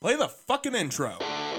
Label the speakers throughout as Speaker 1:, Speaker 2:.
Speaker 1: Play the fucking intro.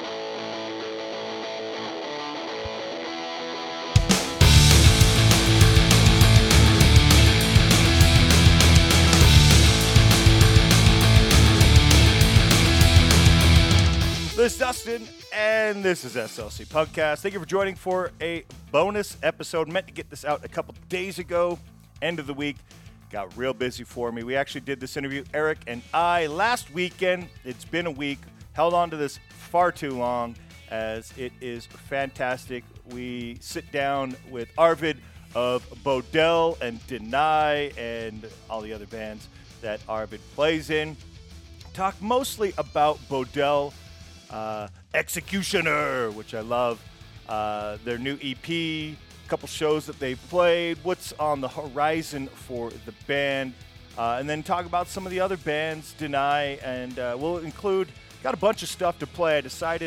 Speaker 2: This is Dustin, and this is SLC Podcast. Thank you for joining for a bonus episode. Meant to get this out a couple days ago, end of the week. Got real busy for me. We actually did this interview, Eric and I, last weekend. It's been a week. Held on to this far too long, as it is fantastic. We sit down with Arvid of Bodel and Deny and all the other bands that Arvid plays in. Talk mostly about Bodel, Executioner, which I love, their new EP, a couple shows that they've played, what's on the horizon for the band, and then talk about some of the other bands, Deny, and we'll include, got a bunch of stuff to play. I decided,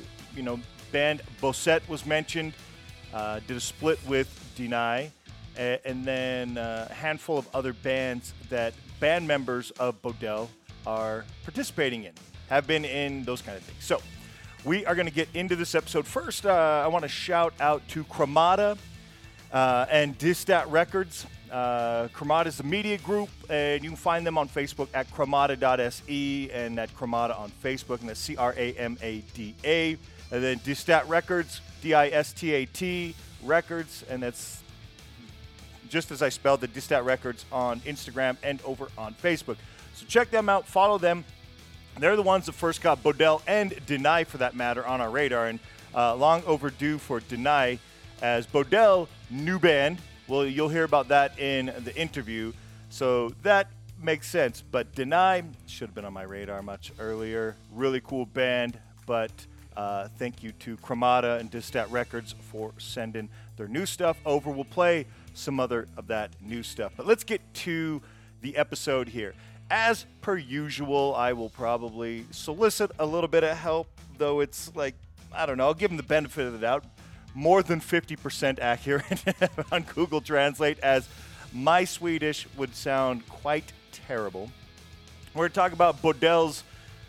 Speaker 2: band Bosset was mentioned, did a split with Deny, and then a handful of other bands that band members of Bodel are participating in. Have been in, those kind of things. So we are going to get into this episode. First, I want to shout out to Cremata and Distat Records. Cremata is the media group, and you can find them on Facebook at cremata.se and at Cremata on Facebook, and that's Cramada. And then Distat Records, Distat Records, and that's just as I spelled the Distat Records on Instagram and over on Facebook. So check them out, follow them. They're the ones that first got Bodel and Deny, for that matter, on our radar, and long overdue for Deny, as Bodel, new band. Well, you'll hear about that in the interview, so that makes sense. But Deny should have been on my radar much earlier. Really cool band, but thank you to Cremata and Distat Records for sending their new stuff over. We'll play some other of that new stuff, but let's get to the episode here. As per usual, I will probably solicit a little bit of help, though it's like, I don't know, I'll give them the benefit of the doubt. More than 50% accurate on Google Translate, as my Swedish would sound quite terrible. We're going to talk about Bodel's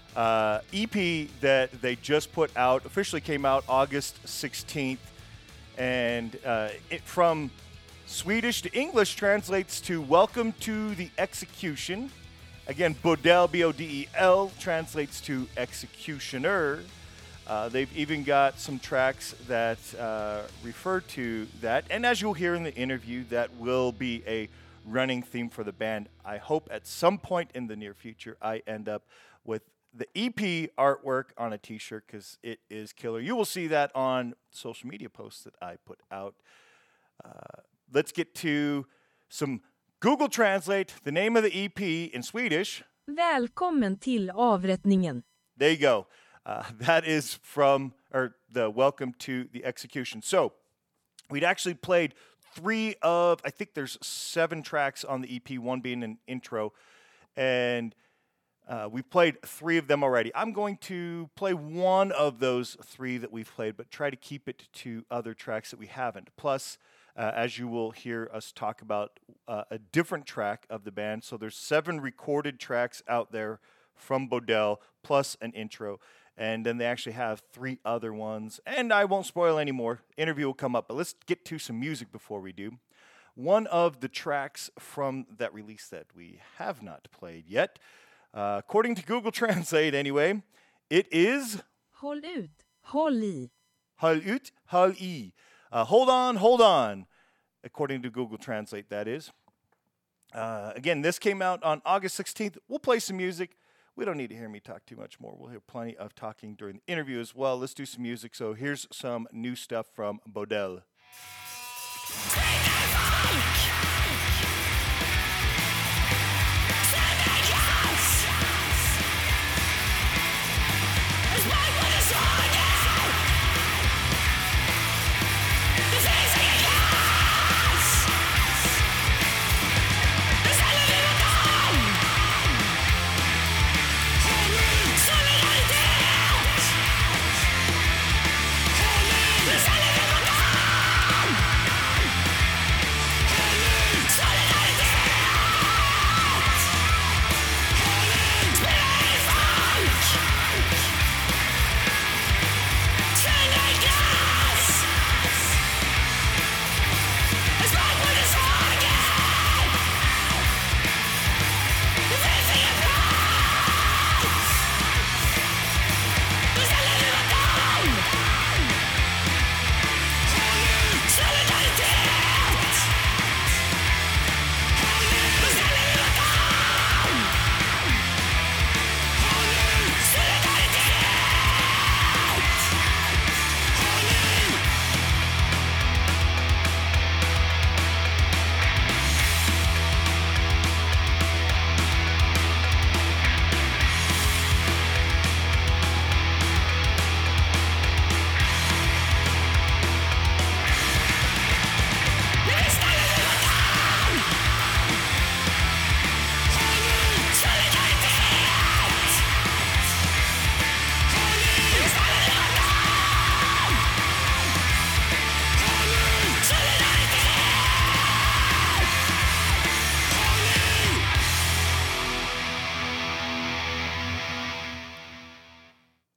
Speaker 2: EP that they just put out, officially came out August 16th, and it from Swedish to English translates to Welcome to the Execution. Again, Bodel, B-O-D-E-L, translates to Executioner. They've even got some tracks that refer to that. And as you'll hear in the interview, that will be a running theme for the band. I hope at some point in the near future I end up with the EP artwork on a t-shirt, because it is killer. You will see that on social media posts that I put out. Let's get to some Google Translate, the name of the EP in Swedish.
Speaker 3: Välkommen till avrättningen.
Speaker 2: There you go. That is from, or the Welcome to the Execution. So we'd actually played 3 of, I think there's 7 tracks on the EP, one being an intro, and we played 3 of them already. I'm going to play one of those 3 that we've played, but try to keep it to other tracks that we haven't. Plus, as you will hear us talk about a different track of the band. So there's 7 recorded tracks out there from Bodel, plus an intro. And then they actually have 3 other ones. And I won't spoil any more. Interview will come up. But let's get to some music before we do. One of the tracks from that release that we have not played yet, according to Google Translate anyway, it is...
Speaker 3: Håll ut, håll i.
Speaker 2: Håll ut, håll i. Hold on, according to Google Translate, that is. Again, this came out on August 16th. We'll play some music. We don't need to hear me talk too much more. We'll hear plenty of talking during the interview as well. Let's do some music. So here's some new stuff from Bodel.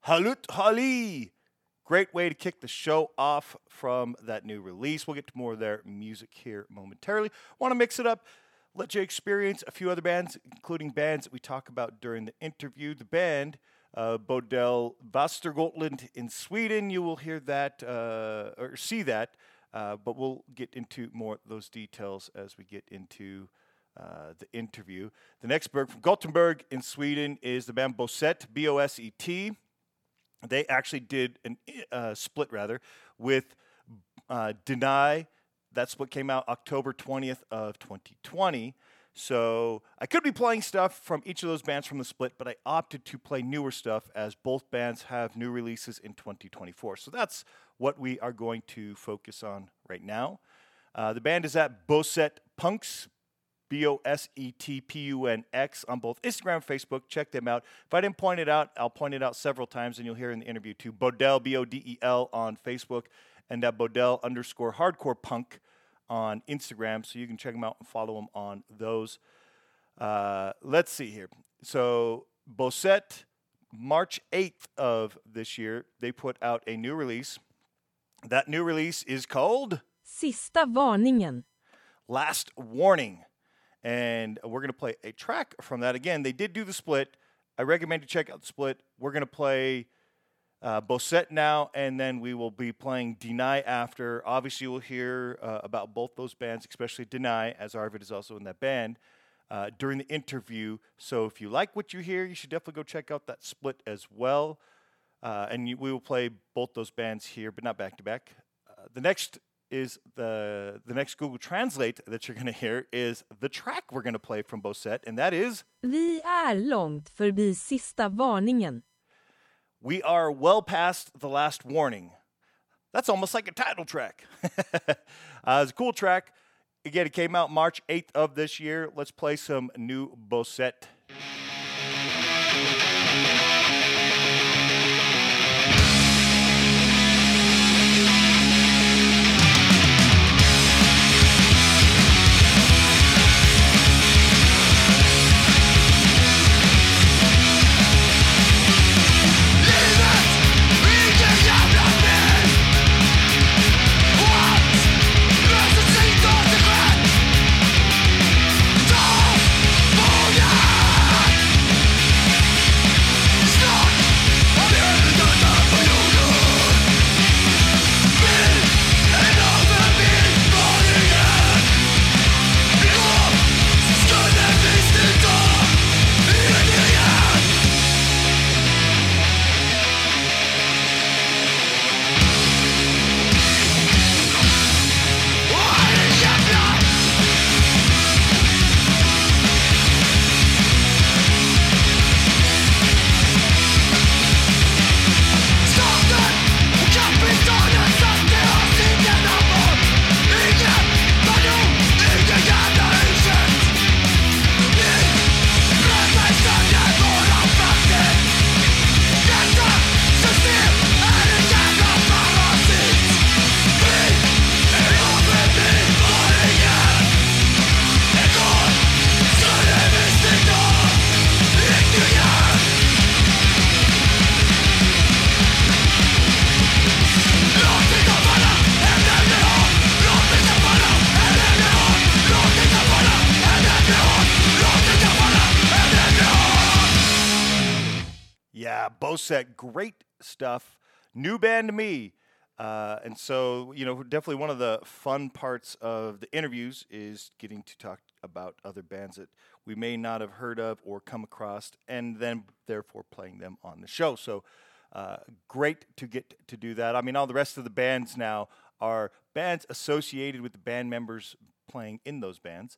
Speaker 2: Halut Hali. Great way to kick the show off from that new release. We'll get to more of their music here momentarily. Want to mix it up, let you experience a few other bands, including bands that we talk about during the interview. The band, Bodell Västergötland in Sweden. You will hear that or see that, but we'll get into more of those details as we get into the interview. The next band from Gothenburg in Sweden is the band Boset, B-O-S-E-T. They actually did a split, with Deny. That split came out October 20th of 2020. So I could be playing stuff from each of those bands from the split, but I opted to play newer stuff as both bands have new releases in 2024. So that's what we are going to focus on right now. The band is at Boset Punks, BOSETPUNX on both Instagram and Facebook. Check them out. If I didn't point it out, I'll point it out several times, and you'll hear in the interview too. Bodell, B-O-D-E-L on Facebook, and Bodell_hardcore punk on Instagram. So you can check them out and follow them on those. Let's see here. So Boset, March 8th of this year, they put out a new release. That new release is called
Speaker 3: Sista varningen.
Speaker 2: Last Warning. And we're going to play a track from that. Again, they did do the split. I recommend you check out the split. We're going to play Boset now, and then we will be playing Deny after. Obviously, we'll hear about both those bands, especially Deny, as Arvid is also in that band, during the interview. So if you like what you hear, you should definitely go check out that split as well. We will play both those bands here, but not back-to-back. The next Google Translate that you're going to hear is the track we're going to play from Boset, and that is
Speaker 3: Vi är långt förbi sista varningen.
Speaker 2: We are well past the last warning. That's almost like a title track. It's a cool track. Again, it came out March 8th of this year. Let's play some new Boset. Boset, great stuff. New band to me. And so, definitely one of the fun parts of the interviews is getting to talk about other bands that we may not have heard of or come across, and then therefore playing them on the show. So great to get to do that. I mean, all the rest of the bands now are bands associated with the band members playing in those bands.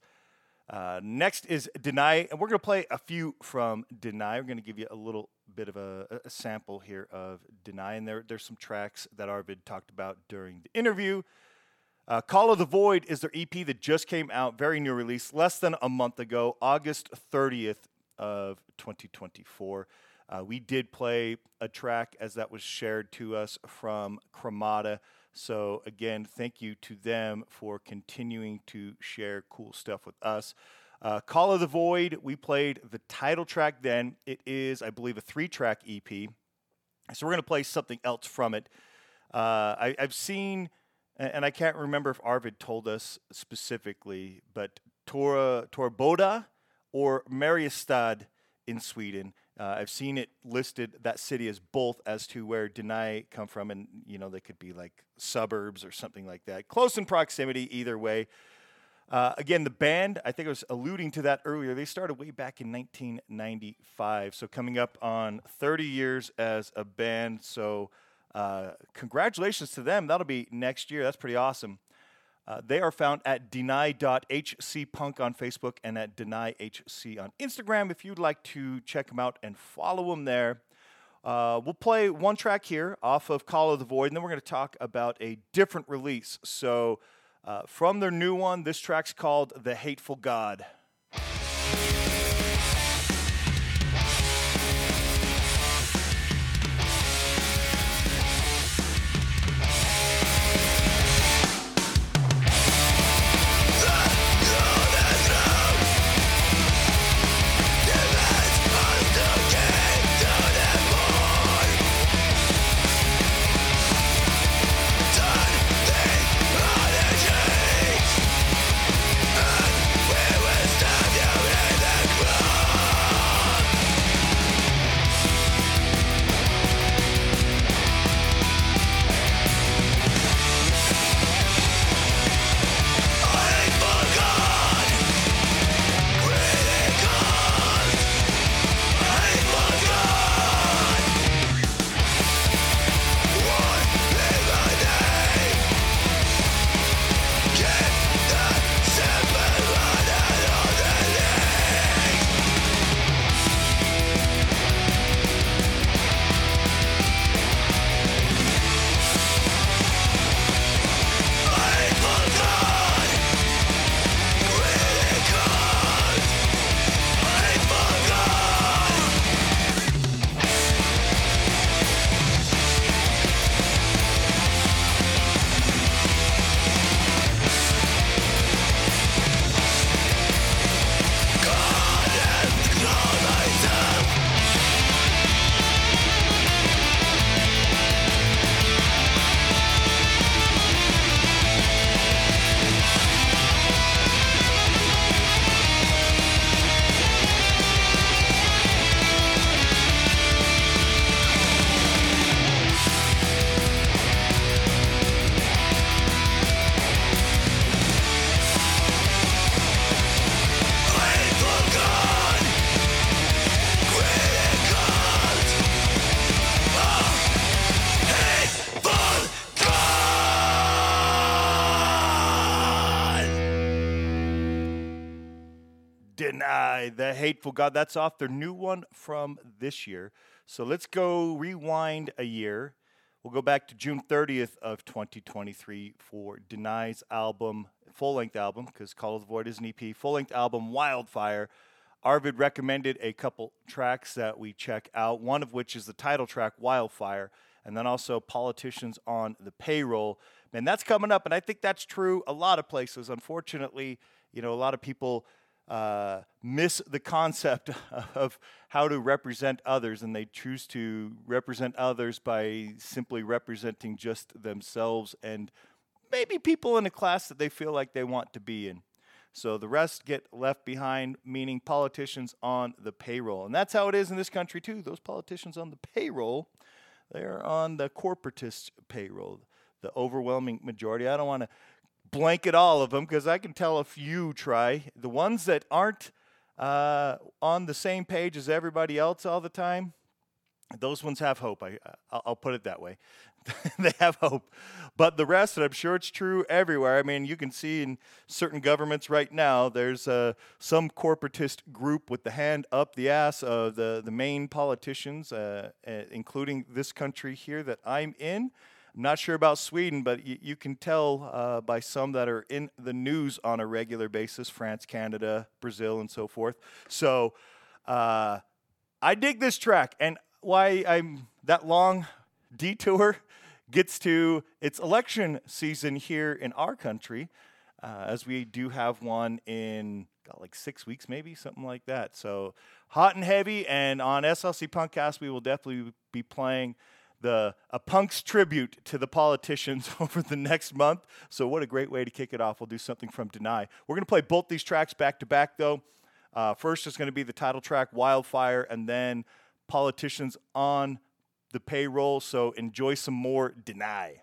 Speaker 2: Next is Deny, and we're going to play a few from Deny. We're going to give you a little bit of a sample here of Deny, and there's some tracks that Arvid talked about during the interview. Call of the Void is their EP that just came out, very new release, less than a month ago, August 30th of 2024. We did play a track as that was shared to us from Cremata. So again, thank you to them for continuing to share cool stuff with us. Call of the Void, we played the title track then. It is, I believe, a 3-track EP. So we're going to play something else from it. I've seen, and I can't remember if Arvid told us specifically, but Torboda or Mariestad in Sweden. I've seen it listed, that city, as both, as to where Deny come from, and they could be like suburbs or something like that. Close in proximity either way. Again, the band, I think I was alluding to that earlier, they started way back in 1995, so coming up on 30 years as a band, so congratulations to them. That'll be next year. That's pretty awesome. They are found at deny.hcpunk on Facebook and at denyhc on Instagram if you'd like to check them out and follow them there. We'll play one track here off of Call of the Void, and then we're going to talk about a different release. So from their new one, this track's called The Hateful God. Deny, The Hateful God. That's off their new one from this year. So let's go rewind a year. We'll go back to June 30th of 2023 for Deny's album, full-length album, because Call of the Void is an EP, full-length album, Wildfire. Arvid recommended a couple tracks that we check out, one of which is the title track, Wildfire, and then also Politicians on the Payroll. And that's coming up, and I think that's true a lot of places. Unfortunately, a lot of people miss the concept of how to represent others, and they choose to represent others by simply representing just themselves and maybe people in a class that they feel like they want to be in. So the rest get left behind, meaning politicians on the payroll. And that's how it is in this country, too. Those politicians on the payroll, they're on the corporatist payroll, the overwhelming majority. I don't want to blanket all of them because I can tell a few try. The ones that aren't on the same page as everybody else all the time, those ones have hope. I'll put it that way. They have hope. But the rest, and I'm sure it's true everywhere. I mean, you can see in certain governments right now, there's some corporatist group with the hand up the ass of the main politicians, including this country here that I'm in. I'm not sure about Sweden, but you can tell by some that are in the news on a regular basis, France, Canada, Brazil, and so forth. So I dig this track, and why I'm that long detour gets to it's election season here in our country, as we do have one in got like 6 weeks, maybe something like that. So hot and heavy. And on SLC Punkcast, we will definitely be playing a Punk's tribute to the politicians over the next month. So what a great way to kick it off. We'll do something from Deny. We're going to play both these tracks back to back, though. First is going to be the title track, Wildfire, and then Politicians on the Payroll. So enjoy some more Deny.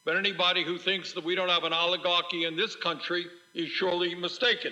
Speaker 1: But anybody who thinks that we don't have an oligarchy in this country is surely mistaken.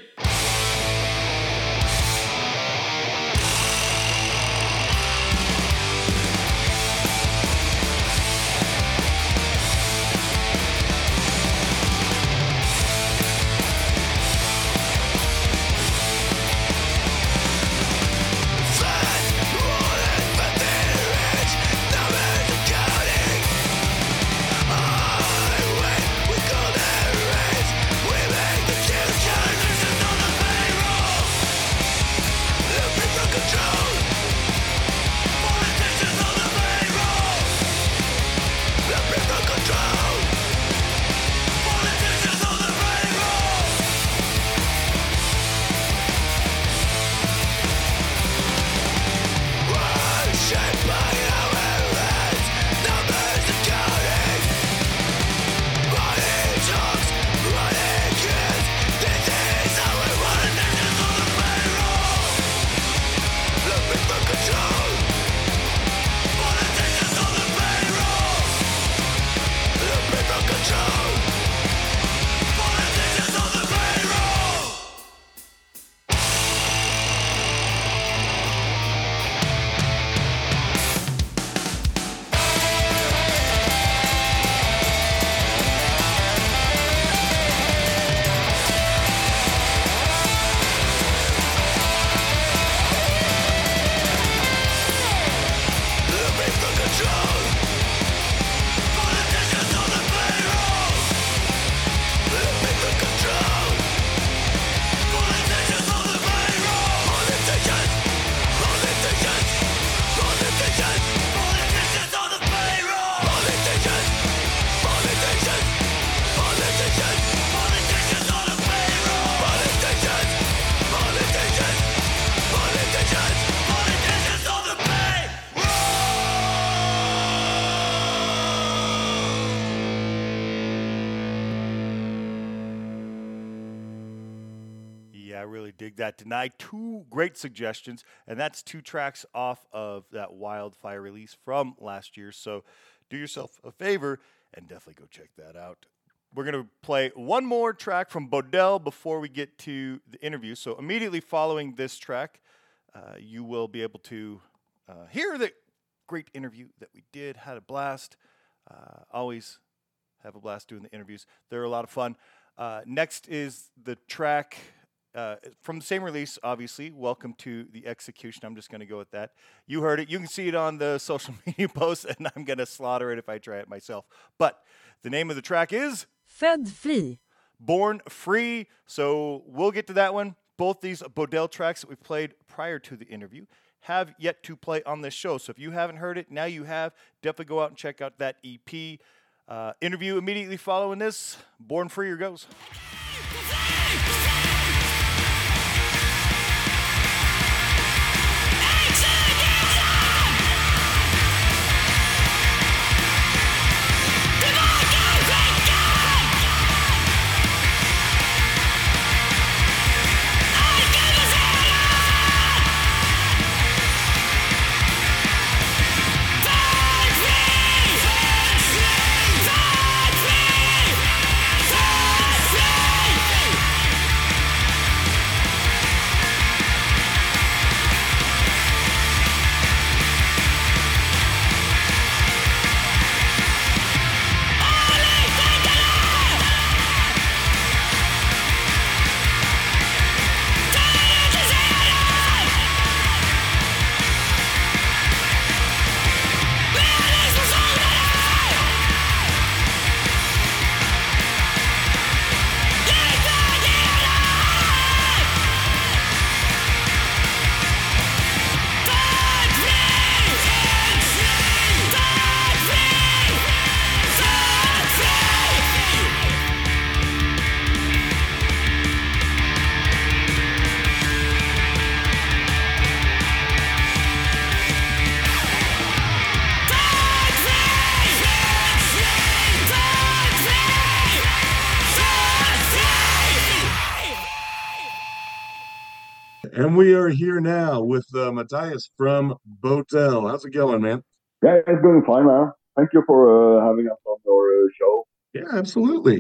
Speaker 2: Dig that Deny. Two great suggestions, and that's two tracks off of that Wildfire release from last year. So do yourself a favor and definitely go check that out. We're going to play one more track from Bodell before we get to the interview. So immediately following this track, you will be able to hear the great interview that we did. Had a blast. Always have a blast doing the interviews. They're a lot of fun. Next is the track from the same release, obviously. Welcome to the Execution. I'm just going to go with that. You heard it. You can see it on the social media posts, and I'm going to slaughter it if I try it myself. But the name of the track is
Speaker 3: Född fri.
Speaker 2: Born Free. So we'll get to that one. Both these Bodell tracks that we played prior to the interview have yet to play on this show. So if you haven't heard it, now you have. Definitely go out and check out that EP. Interview immediately following this. Born Free, here goes.
Speaker 4: And we are here now with Matthias from Bodell. How's it going, man?
Speaker 5: Yeah, it's going fine, man. Thank you for having us on your show.
Speaker 4: Yeah, absolutely.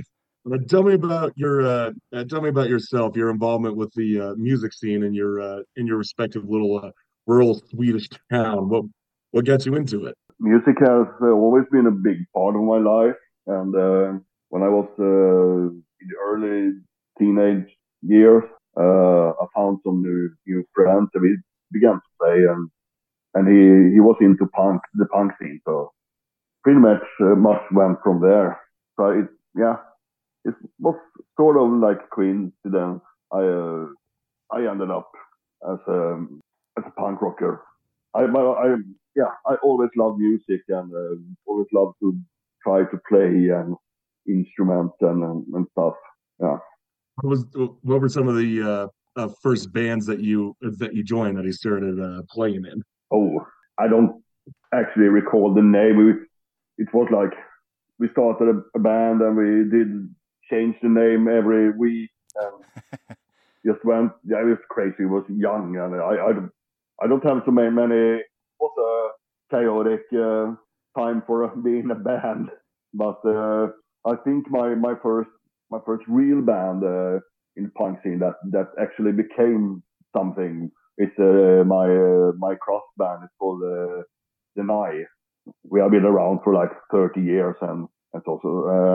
Speaker 4: Tell me about yourself, your involvement with the music scene in your respective little rural Swedish town. What got you into it?
Speaker 5: Music has always been a big part of my life, and when I was in the early teenage years, I found some new friends, and we began to play, and he was into the punk scene, so pretty much went from there. So yeah, it was sort of like coincidence. I ended up as a punk rocker. I yeah, I always loved music and always loved to try to play and instruments and stuff. Yeah.
Speaker 4: What were some of the first bands that you joined that you started playing in?
Speaker 5: Oh, I don't actually recall the name. It was like we started a band and we did change the name every week and just went. Yeah, it was crazy. It was young and I don't have so many. It was a chaotic time for being a band, but I think my first real band in the punk scene that actually became something. It's my cross band. It's called Deny. We have been around for like 30 years, and it's also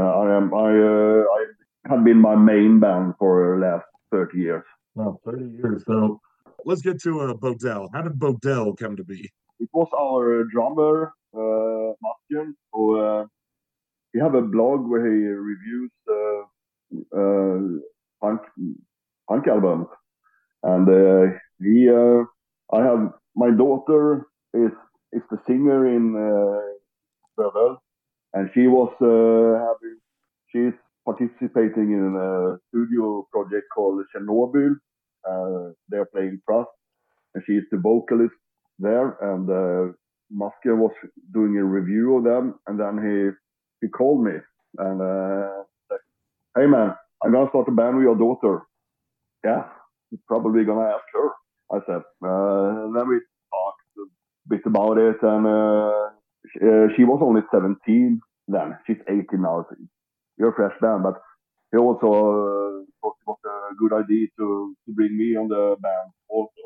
Speaker 5: I have been my main band for the last 30 years.
Speaker 4: Wow, 30 years. So let's get to Bodell. How did Bodell come to be?
Speaker 5: It was our drummer, Martin, who he have a blog where he reviews punk punk albums, and I have my daughter is the singer in Bodell, and she was she's participating in a studio project called Chernobyl. They're playing Trust, and she's the vocalist there. And Masker was doing a review of them, and then he called me and said, "Hey man, I'm gonna start a band with your daughter." Yeah, probably gonna ask her. I said. Then we talked a bit about it, and she was only 17 then. She's 18 now. So you're a fresh band, but he also thought it was a good idea to bring me on the band also.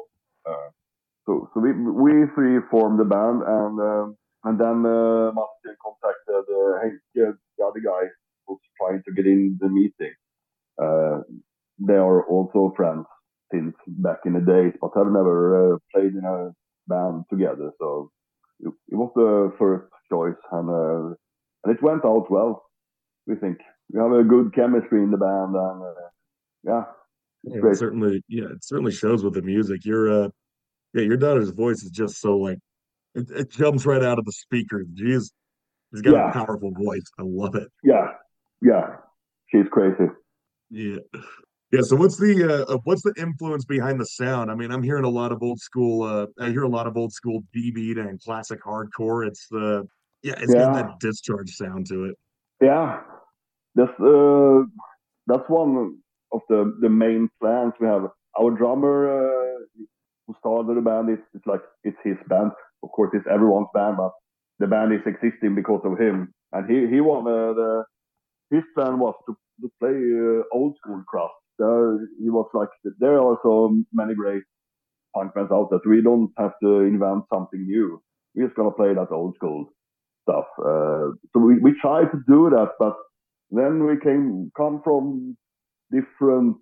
Speaker 5: So we three formed the band, and then Martin contacted Henke, the other guy who's trying to get in the meeting. Uh, they are also friends since back in the days, but have never played in a band together. So it was the first choice, and it went out well. We think we have a good chemistry in the band, and yeah, it's
Speaker 4: Yeah,
Speaker 5: great.
Speaker 4: it certainly shows with the music. Your daughter's voice is just so like it jumps right out of the speakers. She's got a
Speaker 5: Yeah,
Speaker 4: powerful voice. I love it.
Speaker 5: yeah, yeah. She's crazy.
Speaker 4: Yeah. Yeah, so what's the influence behind the sound? I mean, I'm hearing a lot of old school I hear a lot of old school D beat and classic hardcore. It's got
Speaker 5: Yeah,
Speaker 4: that discharge sound to it.
Speaker 5: yeah. That's that's one of the main plans we have. Our drummer who started the band, it's like it's his band. Of course, it's everyone's band, but the band is existing because of him. And he won his plan was to play old school craft. He was like, there are so many great punk bands out there. We don't have to invent something new. We're just gonna play that old school stuff. So we tried to do that, but then we come from different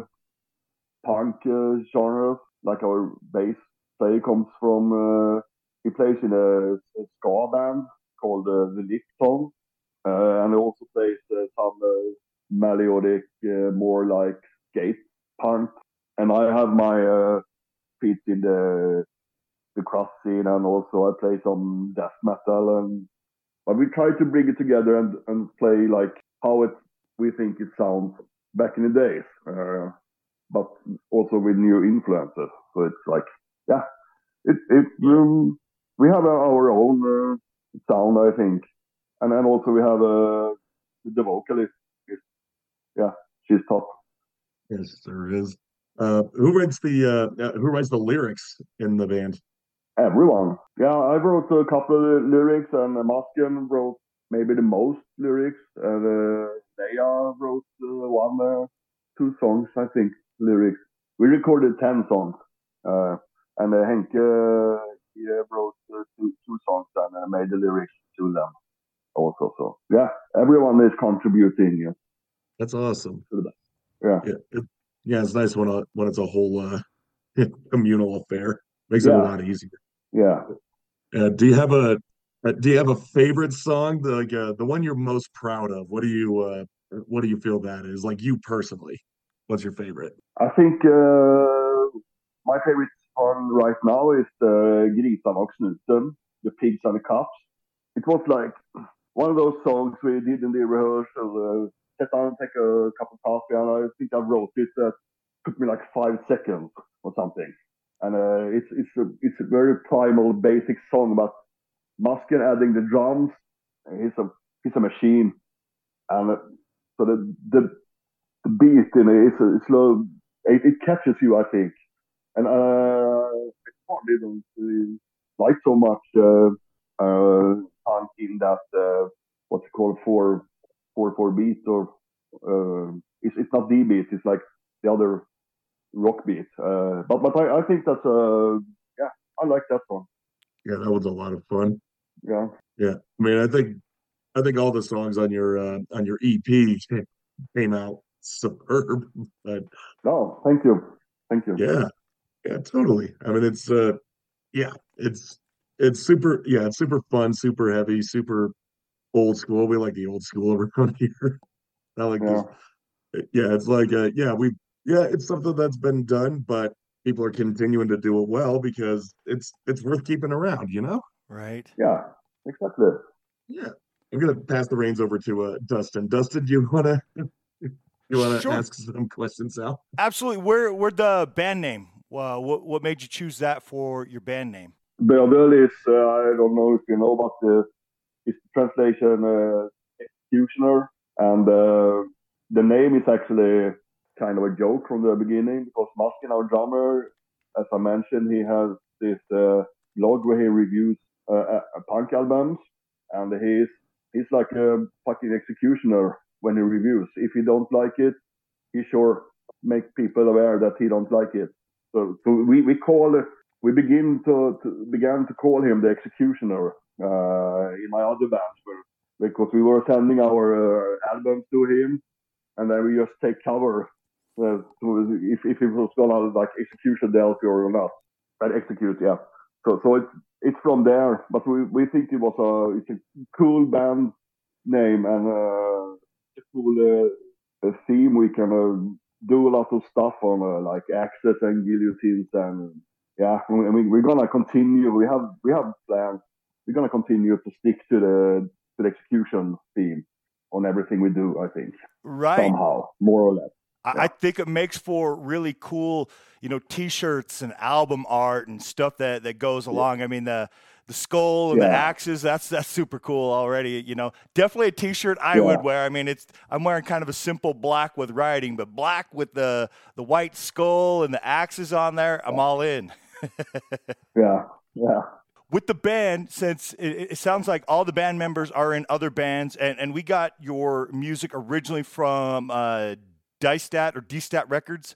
Speaker 5: punk genres. Like our bass player comes from, he plays in a ska band called the Lipton, and he also plays some melodic, more like skate punk. And I have my feet in the cross scene, and also I play some death metal, and but we try to bring it together and play like how it we think it sounds back in the days, but also with new influences. So it's like, yeah, it we have our own sound, I think, and then also we have the vocalist. Is, yeah, she's top.
Speaker 4: Yes, there is. Who writes the lyrics in the band?
Speaker 5: Everyone. Yeah, I wrote a couple of lyrics, and Masken wrote maybe the most lyrics. Leia wrote two songs, I think, lyrics. We recorded 10 songs, and Henke he wrote two songs and made the lyrics to them also. So yeah, everyone is contributing. Yeah.
Speaker 4: That's awesome.
Speaker 5: Yeah.
Speaker 4: Yeah, it's nice when it's a whole communal affair. Makes it a lot easier.
Speaker 5: Yeah.
Speaker 4: Do you have a favorite song, the one you're most proud of? What do you feel that is, like, you personally? What's your favorite?
Speaker 5: I think my favorite song right now is Grisarna och snuten, The Pigs and the Cups. It was like one of those songs we did in the rehearsal. Sit down and take a cup of coffee, and I think I wrote it. Took me like 5 seconds or something. And it's a very primal, basic song about Musken adding the drums. He's a machine, and so the beat in it is slow. It catches you, I think. And I didn't like so much punk in that what's it called 4/4 beat, or it's not D beat. It's like the other rock beat. But I think that's I like that one.
Speaker 4: Yeah, that was a lot of fun.
Speaker 5: Yeah.
Speaker 4: I mean, I think all the songs on your EP came out superb. But
Speaker 5: No, thank you.
Speaker 4: yeah, totally. I mean, it's it's super fun, super heavy, super old school. We like the old school around here. I like this. Yeah, it's like it's something that's been done, but people are continuing to do it well because it's worth keeping around, you know?
Speaker 2: Right.
Speaker 5: Yeah, exactly.
Speaker 4: Yeah. I'm gonna pass the reins over to Dustin. Dustin, do you wanna
Speaker 2: Sure.
Speaker 4: ask some questions now?
Speaker 2: Absolutely. Where the band name? What made you choose that for your band name?
Speaker 5: Bödel is I don't know if you know, but it's the translation executioner, and the name is actually kind of a joke from the beginning, because Muskin, our drummer, as I mentioned, he has this blog where he reviews punk albums, and he's like a fucking executioner when he reviews. If he don't like it, he sure make people aware that he don't like it. So we began to call him the executioner in my other bands, because we were sending our albums to him, and then we just take cover if it was gonna like execution Delphi or not, but execute, yeah. So it's from there, but we think it's a cool band name, and a cool theme. We can do a lot of stuff on like axes and guillotines, and yeah, I mean, we're gonna continue. We have plans. We're gonna continue to stick to the execution theme on everything we do, I think.
Speaker 2: Right.
Speaker 5: Somehow, more or less.
Speaker 2: I think it makes for really cool, T-shirts and album art and stuff that goes along. I mean, the skull and the axes, that's super cool already. Definitely a T-shirt I would wear. I mean, I'm wearing kind of a simple black with writing, but black with the white skull and the axes on there, I'm all in.
Speaker 5: Yeah.
Speaker 2: With the band, since it sounds like all the band members are in other bands, and we got your music originally from D-Stat Records,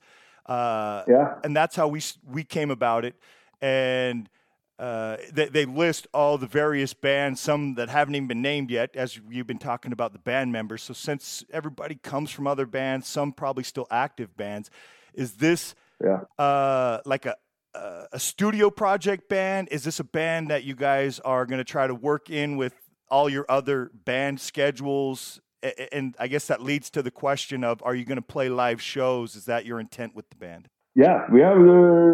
Speaker 2: and that's how we came about it. And they list all the various bands, some that haven't even been named yet, as you've been talking about the band members. So since everybody comes from other bands, some probably still active bands, is this like a studio project band? Is this a band that you guys are going to try to work in with all your other band schedules? And I guess that leads to the question of, are you going to play live shows? Is that your intent with the band?
Speaker 5: Yeah, we have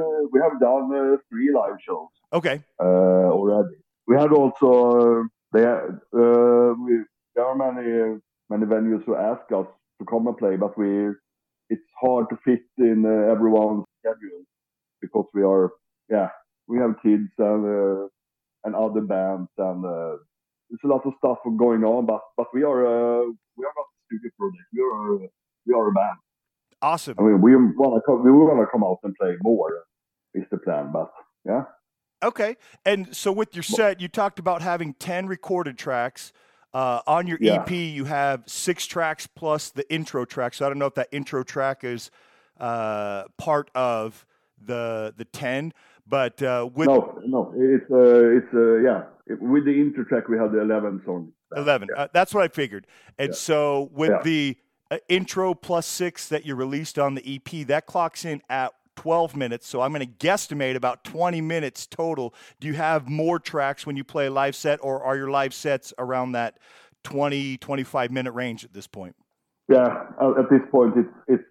Speaker 5: done 3 live shows.
Speaker 2: Okay.
Speaker 5: Already. We had also there are many venues who ask us to come and play, but it's hard to fit in everyone's schedule, because we have kids and other bands, and there's a lot of stuff going on, but we are not a studio project. We are a band.
Speaker 2: Awesome.
Speaker 5: I mean, we want to come out and play more is the plan, but yeah.
Speaker 2: Okay. And so with your set, you talked about having 10 recorded tracks. On your
Speaker 5: Yeah.
Speaker 2: EP, you have 6 tracks plus the intro track. So I don't know if that intro track is part of the 10, but with
Speaker 5: No, it's yeah. With the intro track, we have the 11 songs.
Speaker 2: 11.
Speaker 5: Yeah.
Speaker 2: That's what I figured. And so with
Speaker 5: Yeah.
Speaker 2: the intro plus 6 that you released on the EP, that clocks in at 12 minutes. So I'm going to guesstimate about 20 minutes total. Do you have more tracks when you play a live set, or are your live sets around that 20, 25 minute range at this point?
Speaker 5: Yeah, at this point, it's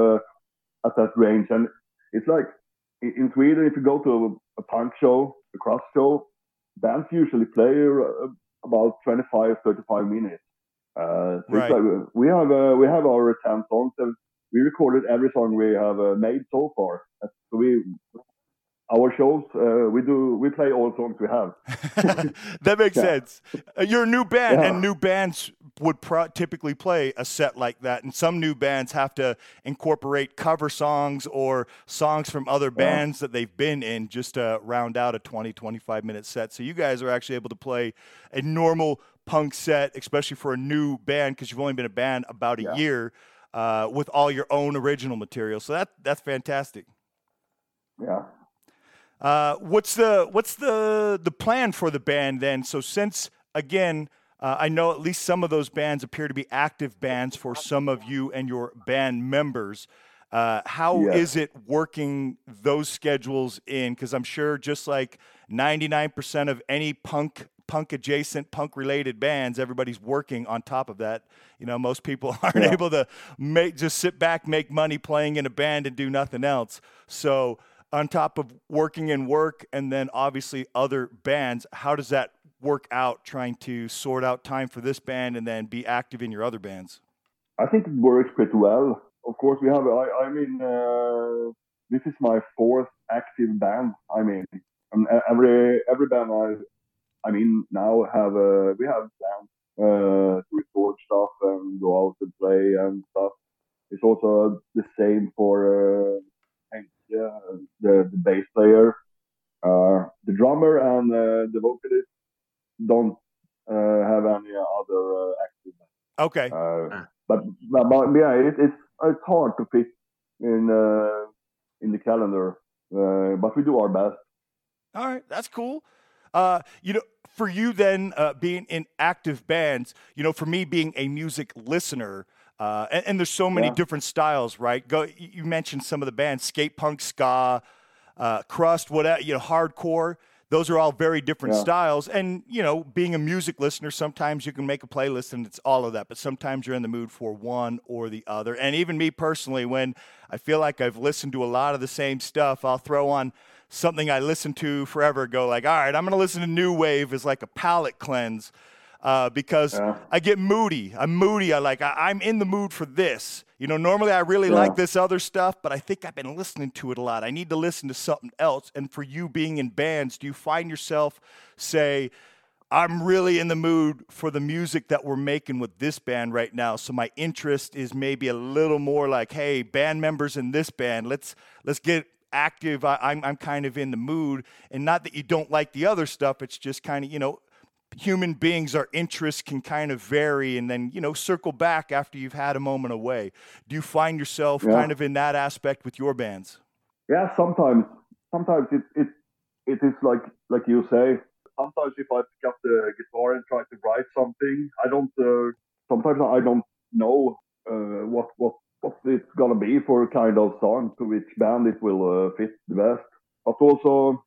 Speaker 5: at that range. And it's like in Sweden, if you go to a punk show, a cross show, bands usually play about 25, 35 minutes. So
Speaker 2: Right.
Speaker 5: it's like we have our 10 songs. And we recorded every song we have made so far. So our shows, we play all songs we have.
Speaker 2: That makes sense. You're a new band,
Speaker 5: Yeah.
Speaker 2: and new bands would typically play a set like that. And some new bands have to incorporate cover songs or songs from other bands that they've been in just to round out a 20, 25-minute set. So you guys are actually able to play a normal punk set, especially for a new band, because you've only been a band about a year, with all your own original material. So that's fantastic.
Speaker 5: Yeah.
Speaker 2: What's the plan for the band then? So since, again, I know at least some of those bands appear to be active bands for some of you and your band members. How is it working those schedules in? Because I'm sure just like 99% of any punk adjacent, punk related bands, everybody's working on top of that. You know, most people aren't able to just sit back, make money playing in a band and do nothing else. So on top of working in work and then obviously other bands, how does that work out, trying to sort out time for this band and then be active in your other bands?
Speaker 5: I think it works pretty well. Of course, we have, I mean, this is my 4th active band. I mean, and every band I mean, now we have plans to record stuff and go out and play and stuff. It's also the same for the bass player, the drummer, and the vocalist don't have any other active.
Speaker 2: Okay.
Speaker 5: But yeah, it's hard to fit in the calendar, but we do our best.
Speaker 2: All right, that's cool. You know, for you then, being in active bands, you know, for me being a music listener, and there's so many different styles, right? You mentioned some of the bands: skate punk, ska, crust, whatever, you know, hardcore. Those are all very different styles. And, you know, being a music listener, sometimes you can make a playlist and it's all of that, but sometimes you're in the mood for one or the other. And even me personally, when I feel like I've listened to a lot of the same stuff, I'll throw on something I listened to forever ago, like, all right, I'm going to listen to new wave as like a palate cleanse, because I get moody. I'm moody. I'm in the mood for this. You know, normally I really like this other stuff, but I think I've been listening to it a lot. I need to listen to something else. And for you being in bands, do you find yourself say, I'm really in the mood for the music that we're making with this band right now, so my interest is maybe a little more like, hey, band members in this band, let's get active. I'm kind of in the mood, and not that you don't like the other stuff. It's just kind of, you know, human beings, our interests can kind of vary and then, you know, circle back after you've had a moment away. Do you find yourself kind of in that aspect with your bands?
Speaker 5: Yeah, sometimes it is like you say. Sometimes if I pick up the guitar and try to write something, sometimes I don't know what it's gonna be for a kind of song, to which band it will fit the best. But also,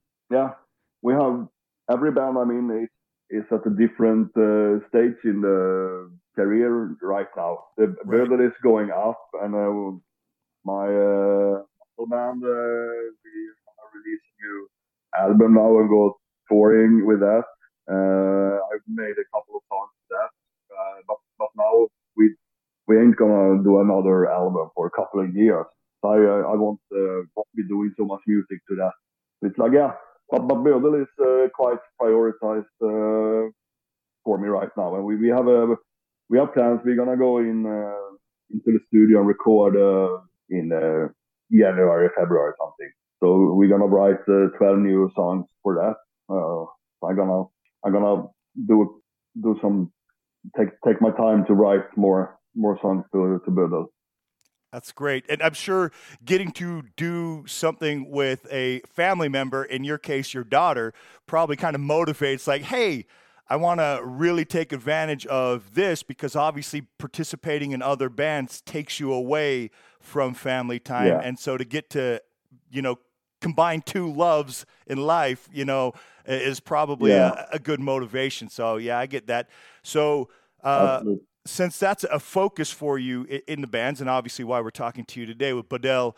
Speaker 5: we have every band. I mean, is at a different stage in the career right now. The Brother is going up, and my band we are release a new album now and go touring with that. I've made a couple of songs with that, but now we ain't gonna do another album for a couple of years. So I won't be doing so much music to that. It's like, but Bödel is quite prioritized for me right now, and we have plans. We're gonna go into the studio and record in January, February, or something. So we're gonna write 12 new songs for that. So I'm gonna do some take my time to write more songs to Budel.
Speaker 2: That's great. And I'm sure getting to do something with a family member, in your case, your daughter, probably kind of motivates like, hey, I want to really take advantage of this, because obviously participating in other bands takes you away from family time.
Speaker 5: Yeah.
Speaker 2: And so to get to, combine two loves in life, is probably a good motivation. So yeah, I get that. So, since that's a focus for you in the bands, and obviously why we're talking to you today with Budel,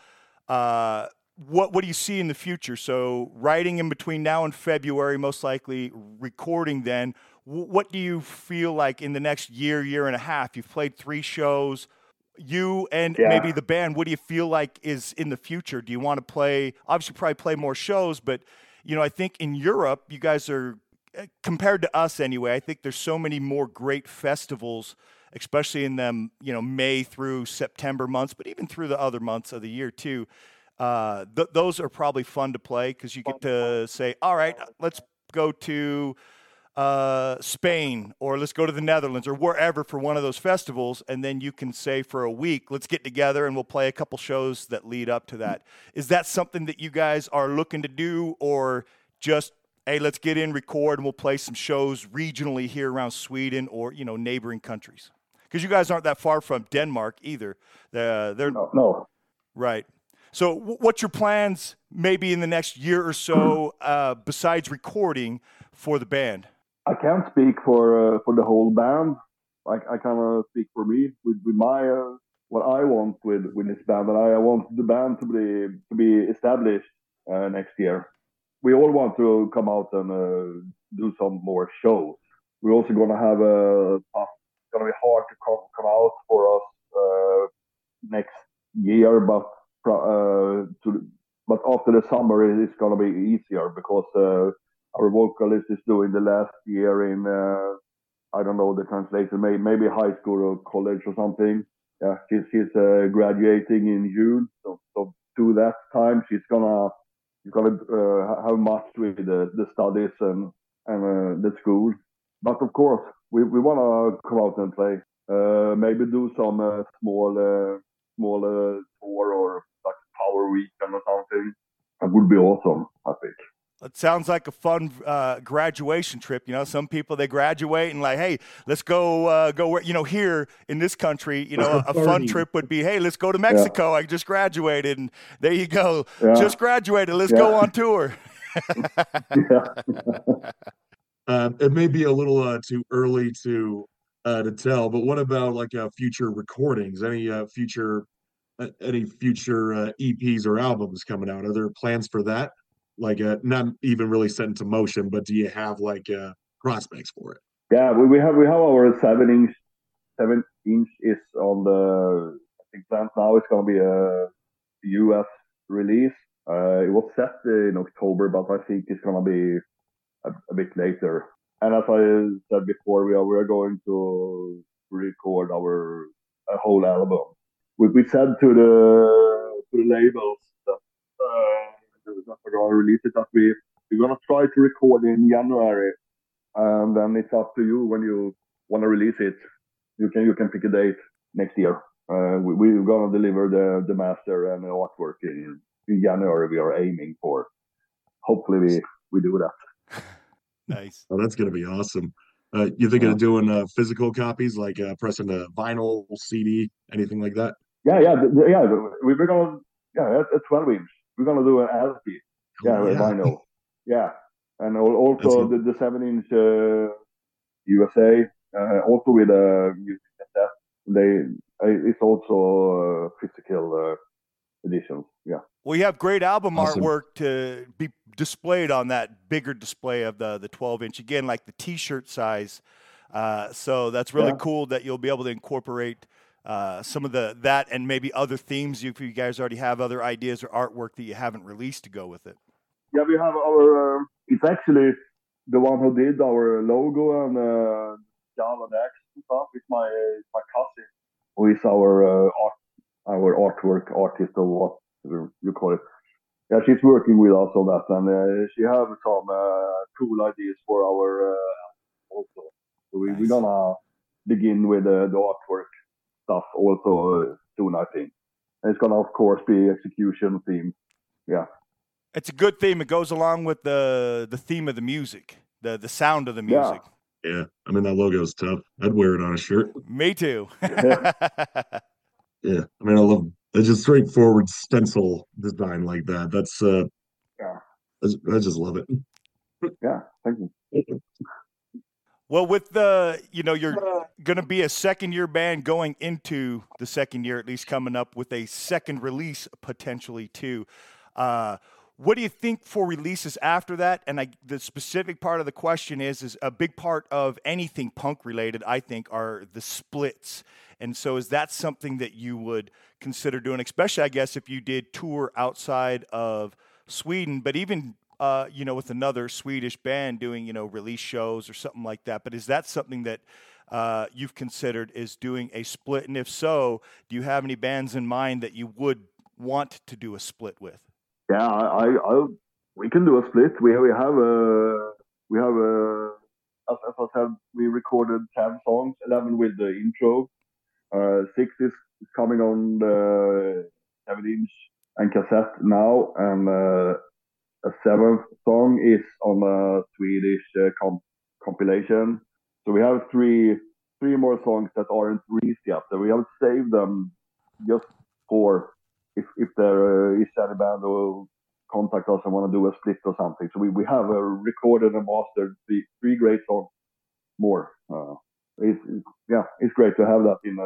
Speaker 2: what do you see in the future? So writing in between now and February, most likely recording then. What do you feel like in the next year and a half? You've played 3 shows. You and maybe the band, what do you feel like is in the future? Do you want to play, obviously probably play more shows, but, I think in Europe, you guys are, compared to us anyway, I think there's so many more great festivals, especially in them, May through September months, but even through the other months of the year too. Those are probably fun to play because you get to say, all right, let's go to Spain, or let's go to the Netherlands, or wherever for one of those festivals. And then you can say for a week, let's get together and we'll play a couple shows that lead up to that. Is that something that you guys are looking to do, or just, hey, let's get in, record, and we'll play some shows regionally here around Sweden or, neighboring countries? Because you guys aren't that far from Denmark either. They're
Speaker 5: no.
Speaker 2: Right. So what's your plans maybe in the next year or so besides recording for the band?
Speaker 5: I can't speak for the whole band. I kind of speak for me with my what I want with this band, and I want the band to be established next year. We all want to come out and do some more shows. We're also going to have it's going to be hard to come out for us next year, but after the summer it's going to be easier, because our vocalist is doing the last year in I don't know the translation, maybe high school or college or something. Yeah, she's graduating in June, so to that time she's gonna have much with the studies and the school. But of course, we want to come out and play. Maybe do some small tour, or like Power Weekend or something. That would be awesome, I think.
Speaker 2: It sounds like a fun graduation trip. Some people, they graduate and like, hey, let's go where, here in this country, a fun trip would be, hey, let's go to Mexico. I just graduated, and there you go. Just graduated. Let's go on tour.
Speaker 4: It may be a little too early to tell, but what about like future recordings? Any future EPs or albums coming out? Are there plans for that? Like not even really set into motion, but do you have like prospects for it?
Speaker 5: Yeah, we have our 7-inch is on the, I think planned now. It's going to be a US release. It was set in October, but I think it's going to be a bit later. And as I said before, we are going to record a whole album. We said to the labels that we're going to release it, that we're going to try to record in January, and then it's up to you when you want to release it. You can pick a date next year. We're going to deliver the master and the artwork in January. We are aiming for. Hopefully we do that.
Speaker 2: Nice.
Speaker 4: Oh, that's going to be awesome. You thinking of doing physical copies, like pressing a vinyl, CD, anything like that?
Speaker 5: Yeah. We're going to, a 12-inch. We're going to do an LP. Vinyl. Yeah. And also the 7-inch USA, also with a music cassette. It's also physical editions. Yeah.
Speaker 2: Well, you have great album artwork to be displayed on that bigger display of the 12-inch. Again, like the T-shirt size. So that's really cool that you'll be able to incorporate some of that and maybe other themes if you guys already have other ideas or artwork that you haven't released to go with it.
Speaker 5: Yeah, we have our. It's actually the one who did our logo and Jan and X and stuff. It's my cousin, who is our artwork artist, or what you call it. Yeah, she's working with us on that, and she has some cool ideas for our also. So we're gonna begin with the artwork stuff also soon, I think. And it's gonna, of course, be execution theme. Yeah,
Speaker 2: it's a good theme. It goes along with the theme of the music, the sound of the music.
Speaker 4: Yeah, I mean, that logo is tough. I'd wear it on a shirt.
Speaker 2: Me too.
Speaker 4: Yeah, I mean, I love it's just straightforward stencil design like that. That's I just love it.
Speaker 5: Yeah, thank you.
Speaker 2: Well, with you're going to be a second-year band going into the second year, at least coming up with a second release potentially too. What do you think for releases after that? And the specific part of the question is a big part of anything punk related, I think, are the splits. And so is that something that you would consider doing, especially, I guess, if you did tour outside of Sweden, but even with another Swedish band doing, release shows or something like that. But is that something that you've considered is doing a split? And if so, do you have any bands in mind that you would want to do a split with?
Speaker 5: Yeah, we can do a split. We have as I said, we recorded 10 songs, 11 with the intro. 6 is coming on the 7-inch and cassette now, and a 7th song is on a Swedish compilation. So we have three more songs that aren't released yet. So we have saved them just for if there is any band who contact us and want to do a split or something. So we have recorded and mastered three great songs more. It's great to have that in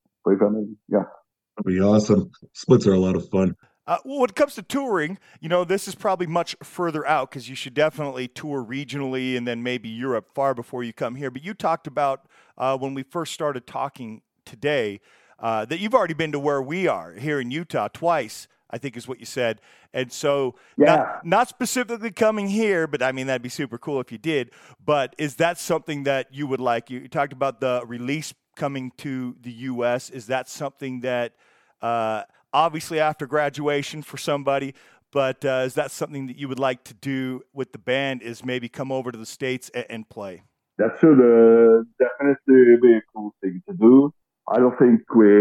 Speaker 5: yeah.
Speaker 4: That'd be awesome. Splits are a lot of fun.
Speaker 2: Well, when it comes to touring, this is probably much further out because you should definitely tour regionally and then maybe Europe far before you come here. But you talked about when we first started talking today that you've already been to where we are here in Utah twice, I think is what you said. And so not specifically coming here, but I mean, that'd be super cool if you did. But is that something that you would like? You talked about the release coming to the U.S. Is that something that obviously after graduation for somebody, but is that something that you would like to do with the band, is maybe come over to the States and play?
Speaker 5: That should definitely be a cool thing to do. I don't think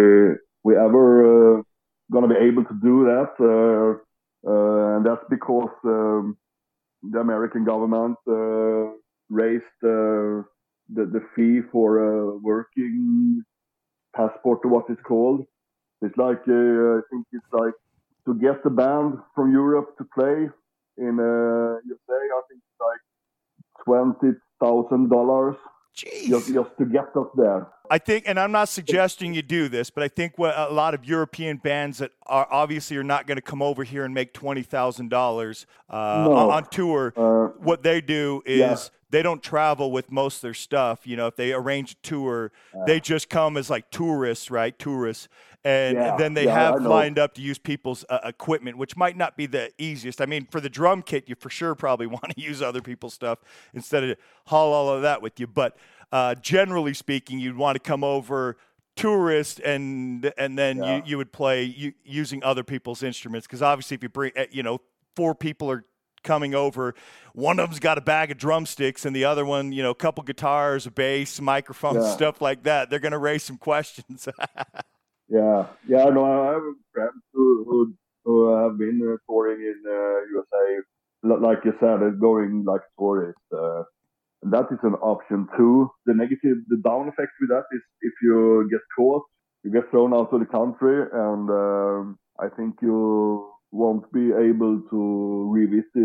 Speaker 5: we ever going to be able to do that. And that's because the American government raised the fee for working passport, or what it's called. It's like, I think it's like to get the band from Europe to play in USA, I think it's like $20,000 just to get us there.
Speaker 2: I think, and I'm not suggesting you do this, but I think what a lot of European bands that are obviously are not going to come over here and make $20,000 on tour, what they do is they don't travel with most of their stuff. If they arrange a tour, they just come as like tourists, right? Tourists. And then they have lined up to use people's equipment, which might not be the easiest. I mean, for the drum kit, you for sure probably want to use other people's stuff instead of haul all of that with you. But generally speaking, you'd want to come over tourist, and then you would play using other people's instruments. Because obviously, if you bring, 4 people are coming over, one of them's got a bag of drumsticks and the other one, a couple guitars, a bass, microphones, stuff like that. They're going to raise some questions.
Speaker 5: No, I have friends who have been touring in USA, like you said, going like tourists. And that is an option too. The down effect with that is if you get caught, you get thrown out of the country, and I think you won't be able to revisit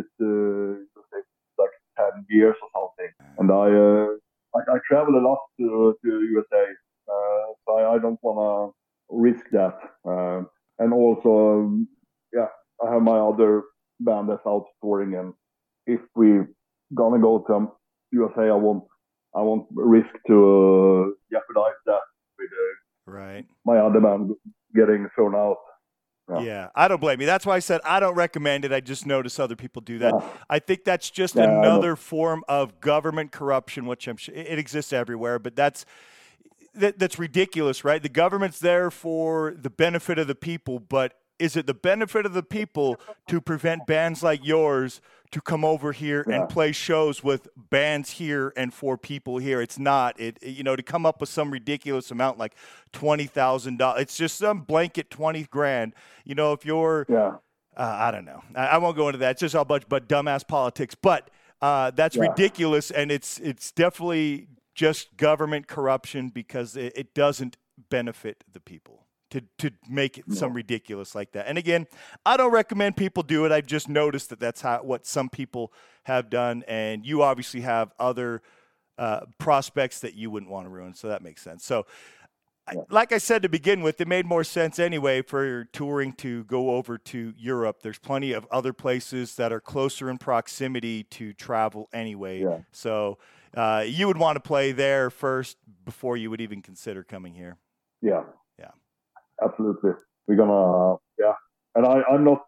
Speaker 5: like 10 years or something. And I travel a lot to USA, so I don't want to risk that. And also, I have my other band that's out touring, and if we gonna go to USA, I won't risk to jeopardize that with my other band getting thrown out.
Speaker 2: Yeah, I don't blame you. That's why I said I don't recommend it. I just notice other people do that. I think that's just another form of government corruption, which I'm sure it exists everywhere, but that's ridiculous, right? The government's there for the benefit of the people, but is it the benefit of the people to prevent bands like yours to come over here and play shows with bands here and for people here? It's not. To come up with some ridiculous amount like $20,000. It's just some blanket 20 grand. If you're, I don't know. I won't go into that. It's just all but dumbass politics. But that's ridiculous, and it's definitely just government corruption because it doesn't benefit the people to make it some ridiculous like that. And again, I don't recommend people do it. I've just noticed that that's what some people have done, and you obviously have other prospects that you wouldn't want to ruin, so that makes sense. So like I said to begin with, it made more sense anyway for touring to go over to Europe. There's plenty of other places that are closer in proximity to travel anyway.
Speaker 5: Yeah.
Speaker 2: So you would want to play there first before you would even consider coming here.
Speaker 5: Yeah.
Speaker 2: Yeah.
Speaker 5: Absolutely. We're gonna, and I'm not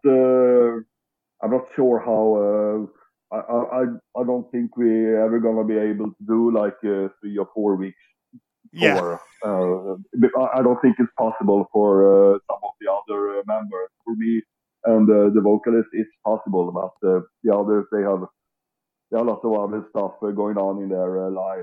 Speaker 5: sure how. I don't think we ever gonna be able to do like 3 or 4 weeks.
Speaker 2: Yeah.
Speaker 5: I don't think it's possible for some of the other members. For me and the vocalist, it's possible, but the others, they have a lot of other stuff going on in their life.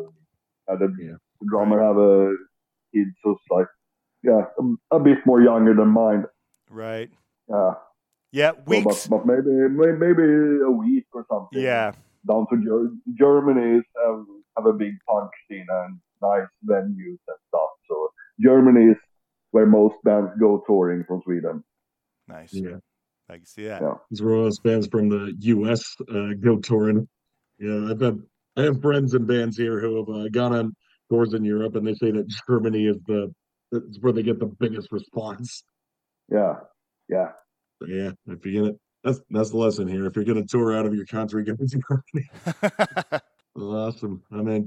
Speaker 5: The drummer have a kid who's like, a bit more younger than mine.
Speaker 2: Right.
Speaker 5: Yeah,
Speaker 2: weeks.
Speaker 5: So, but maybe a week or something.
Speaker 2: Yeah.
Speaker 5: Down to Germany have a big punk scene and nice venues and stuff. So Germany is where most bands go touring from Sweden.
Speaker 2: Nice.
Speaker 4: Yeah.
Speaker 2: I can see that.
Speaker 5: Yeah.
Speaker 4: These were all bands from the U.S. Go touring. Yeah, I have friends in bands here who have gone on tours in Europe, and they say that Germany is it's where they get the biggest response.
Speaker 5: Yeah.
Speaker 4: So, if you're gonna, that's the lesson here. If you're gonna tour out of your country, go to Germany. Awesome.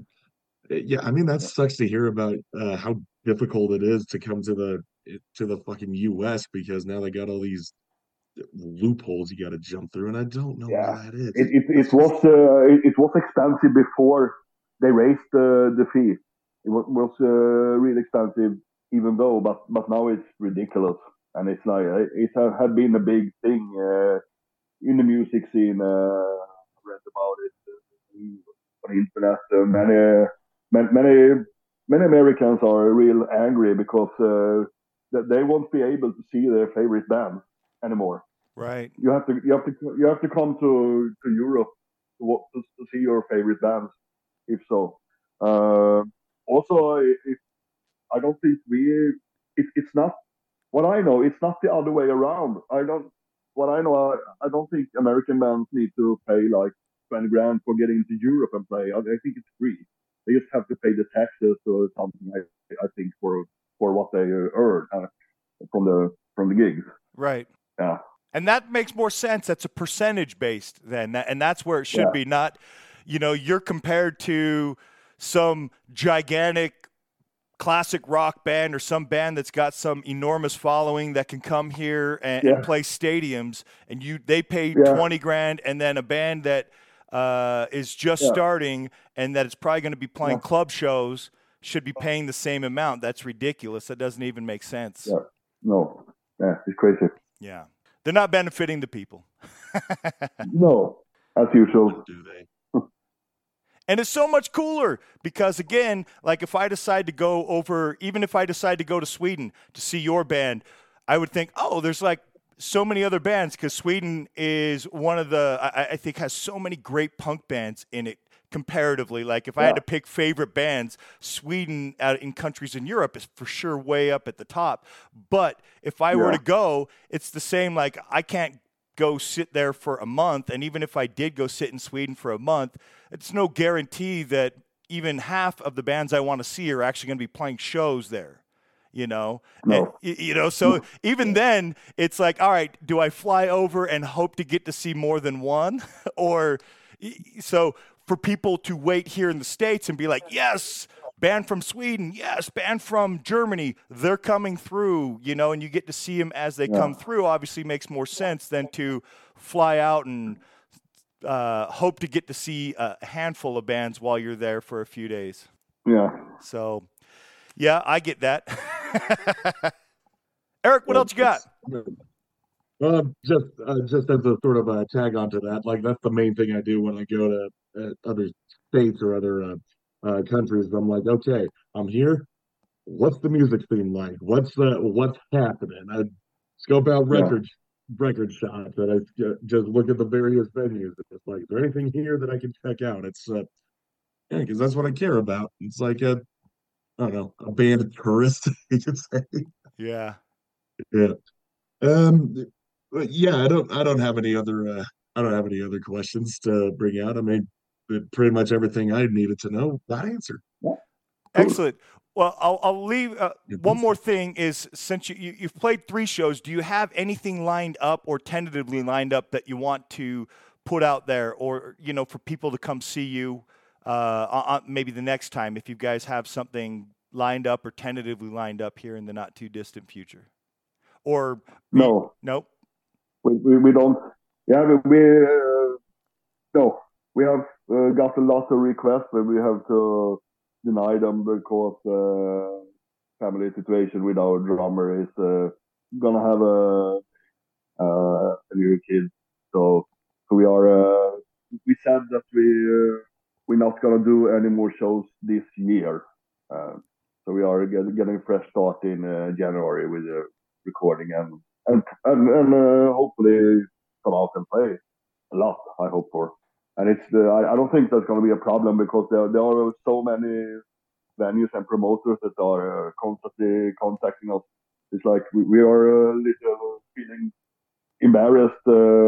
Speaker 4: That sucks to hear about how difficult it is to come to the fucking U.S. because now they got all these loopholes you got to jump through, and I don't know why that is.
Speaker 5: It was expensive before they raised the fee. It was really expensive even though, but now it's ridiculous, and it's like it had been a big thing in the music scene. I read about it on the internet. Many Americans are real angry because that they won't be able to see their favorite bands anymore.
Speaker 2: Right.
Speaker 5: You have to come to Europe to see your favorite bands, if so. Also, I don't think it's not what I know. It's not the other way around. I don't think American bands need to pay like 20 grand for getting to Europe and play. I think it's free. They just have to pay the taxes or something. I think for what they earn from the gigs.
Speaker 2: Right.
Speaker 5: Yeah.
Speaker 2: And that makes more sense. That's a percentage based then, and that's where it should be. Not, you're compared to some gigantic classic rock band or some band that's got some enormous following that can come here and play stadiums, and they pay 20 grand, and then a band that is just starting and that is probably going to be playing club shows should be paying the same amount. That's ridiculous. That doesn't even make sense.
Speaker 5: Yeah. No. Yeah, it's crazy.
Speaker 2: Yeah. They're not benefiting the people.
Speaker 5: No, as usual.
Speaker 4: Do they?
Speaker 2: And it's so much cooler because, again, like if I decide to go over, even if I decide to go to Sweden to see your band, I would think, there's like so many other bands because Sweden is one of the, I think has so many great punk bands in it comparatively. Like if I had to pick favorite bands, Sweden in countries in Europe is for sure way up at the top. But if I were to go, it's the same. Like I can't go sit there for a month. And even if I did go sit in Sweden for a month, it's no guarantee that even half of the bands I want to see are actually going to be playing shows there.
Speaker 5: No.
Speaker 2: And, so even then it's like, all right, do I fly over and hope to get to see more than one? Or so for people to wait here in the States and be like, yes, band from Sweden, yes, band from Germany, they're coming through, and you get to see them as they come through, obviously makes more sense than to fly out and hope to get to see a handful of bands while you're there for a few days.
Speaker 5: Yeah.
Speaker 2: So, yeah, I get that. Eric, what else you got?
Speaker 4: Just as a sort of a tag onto that, like that's the main thing I do when I go to other states or other countries. I'm like, okay, I'm here. What's the music scene like? What's happening? I scope out record shops, and I just look at the various venues. It's like, is there anything here that I can check out? It's yeah, because that's what I care about. It's like I don't know, a band tourist, you could say.
Speaker 2: Yeah.
Speaker 4: Yeah. Um, but yeah, I don't have any other questions to bring out. I mean, pretty much everything I needed to know got answered.
Speaker 5: Yeah.
Speaker 2: Excellent. Well, I'll leave one
Speaker 4: Yes.
Speaker 2: more thing is since you've played 3 shows, do you have anything lined up or tentatively lined up that you want to put out there, or for people to come see you on maybe the next time, if you guys have something lined up or tentatively lined up here in the not too distant future? Or
Speaker 5: No,
Speaker 2: nope.
Speaker 5: we don't. Yeah, no, we have got a lot of requests, but we have to deny them because family situation with our drummer is gonna have a new kid. So we are. We said that we're not gonna do any more shows this year. So we are getting a fresh start in January with the recording and hopefully come out and play a lot. I hope for. And it's I don't think that's going to be a problem because there are so many venues and promoters that are constantly contacting us. It's like we are a little feeling embarrassed.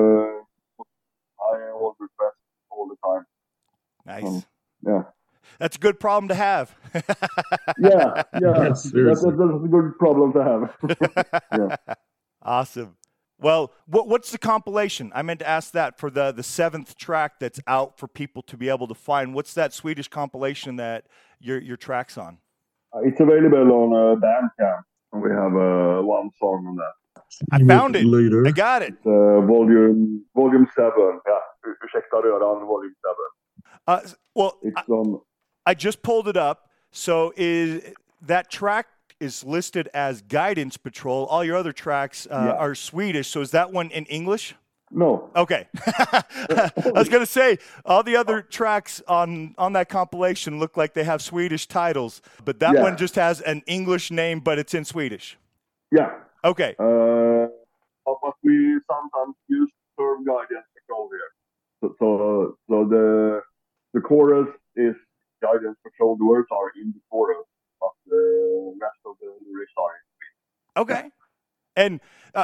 Speaker 5: I all request all the time.
Speaker 2: Nice.
Speaker 5: Yeah.
Speaker 2: That's a good problem to have.
Speaker 5: Yeah.
Speaker 4: Yes,
Speaker 5: That's a good problem to have. Yeah.
Speaker 2: Awesome. Well, what's the compilation? I meant to ask that for the 7th track that's out for people to be able to find. What's that Swedish compilation that your track's on?
Speaker 5: It's available on Bandcamp. We have one song on that.
Speaker 2: I found it.
Speaker 4: Later.
Speaker 2: I got it.
Speaker 5: Volume 7. Yeah, Ursäkta röran, volume 7.
Speaker 2: Well,
Speaker 5: It's on.
Speaker 2: I just pulled it up. So is that track is listed as Guidance Patrol. All your other tracks are Swedish. So is that one in English?
Speaker 5: No.
Speaker 2: Okay. I was going to say, all the other tracks on that compilation look like they have Swedish titles, but that one just has an English name, but it's in Swedish.
Speaker 5: Yeah.
Speaker 2: Okay.
Speaker 5: But we sometimes use the term Guidance Patrol here. So the chorus is Guidance Patrol. The words are in the chorus, but the rest of the lyrics are in Swedish.
Speaker 2: Okay. And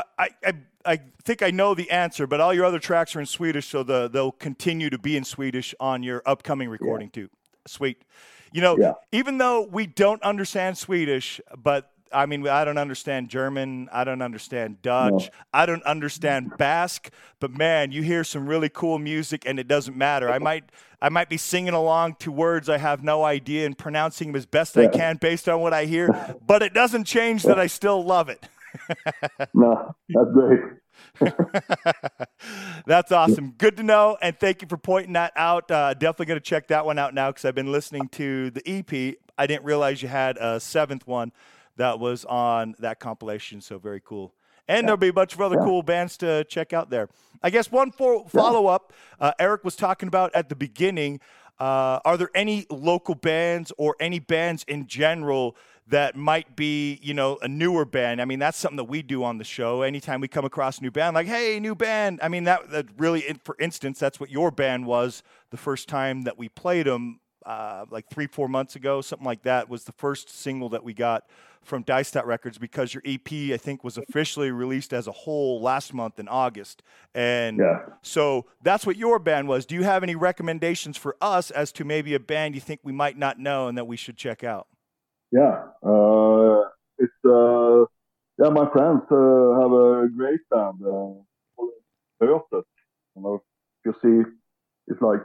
Speaker 2: I think I know the answer, but all your other tracks are in Swedish, so they'll continue to be in Swedish on your upcoming recording too. Sweet. Even though we don't understand Swedish, but I mean, I don't understand German. I don't understand Dutch. No. I don't understand Basque. But man, you hear some really cool music, and it doesn't matter. I might be singing along to words I have no idea and pronouncing them as best I can based on what I hear. But it doesn't change that I still love it.
Speaker 5: No, that's great.
Speaker 2: That's awesome. Good to know, and thank you for pointing that out. Definitely going to check that one out now because I've been listening to the EP. I didn't realize you had a 7th one that was on that compilation, so very cool. And there'll be a bunch of other cool bands to check out there. I guess one follow-up, Eric was talking about at the beginning, are there any local bands or any bands in general that might be, a newer band? I mean, that's something that we do on the show. Anytime we come across a new band, like, hey, new band. I mean, that really, for instance, that's what your band was the first time that we played them, like 3-4 months ago, something like that, was the first single that we got from Die Stat Records, because your EP, I think, was officially released as a whole last month in August. And so that's what your band was. Do you have any recommendations for us as to maybe a band you think we might not know and that we should check out?
Speaker 5: Yeah, it's my friends have a great band, Bötet. If you see, it's like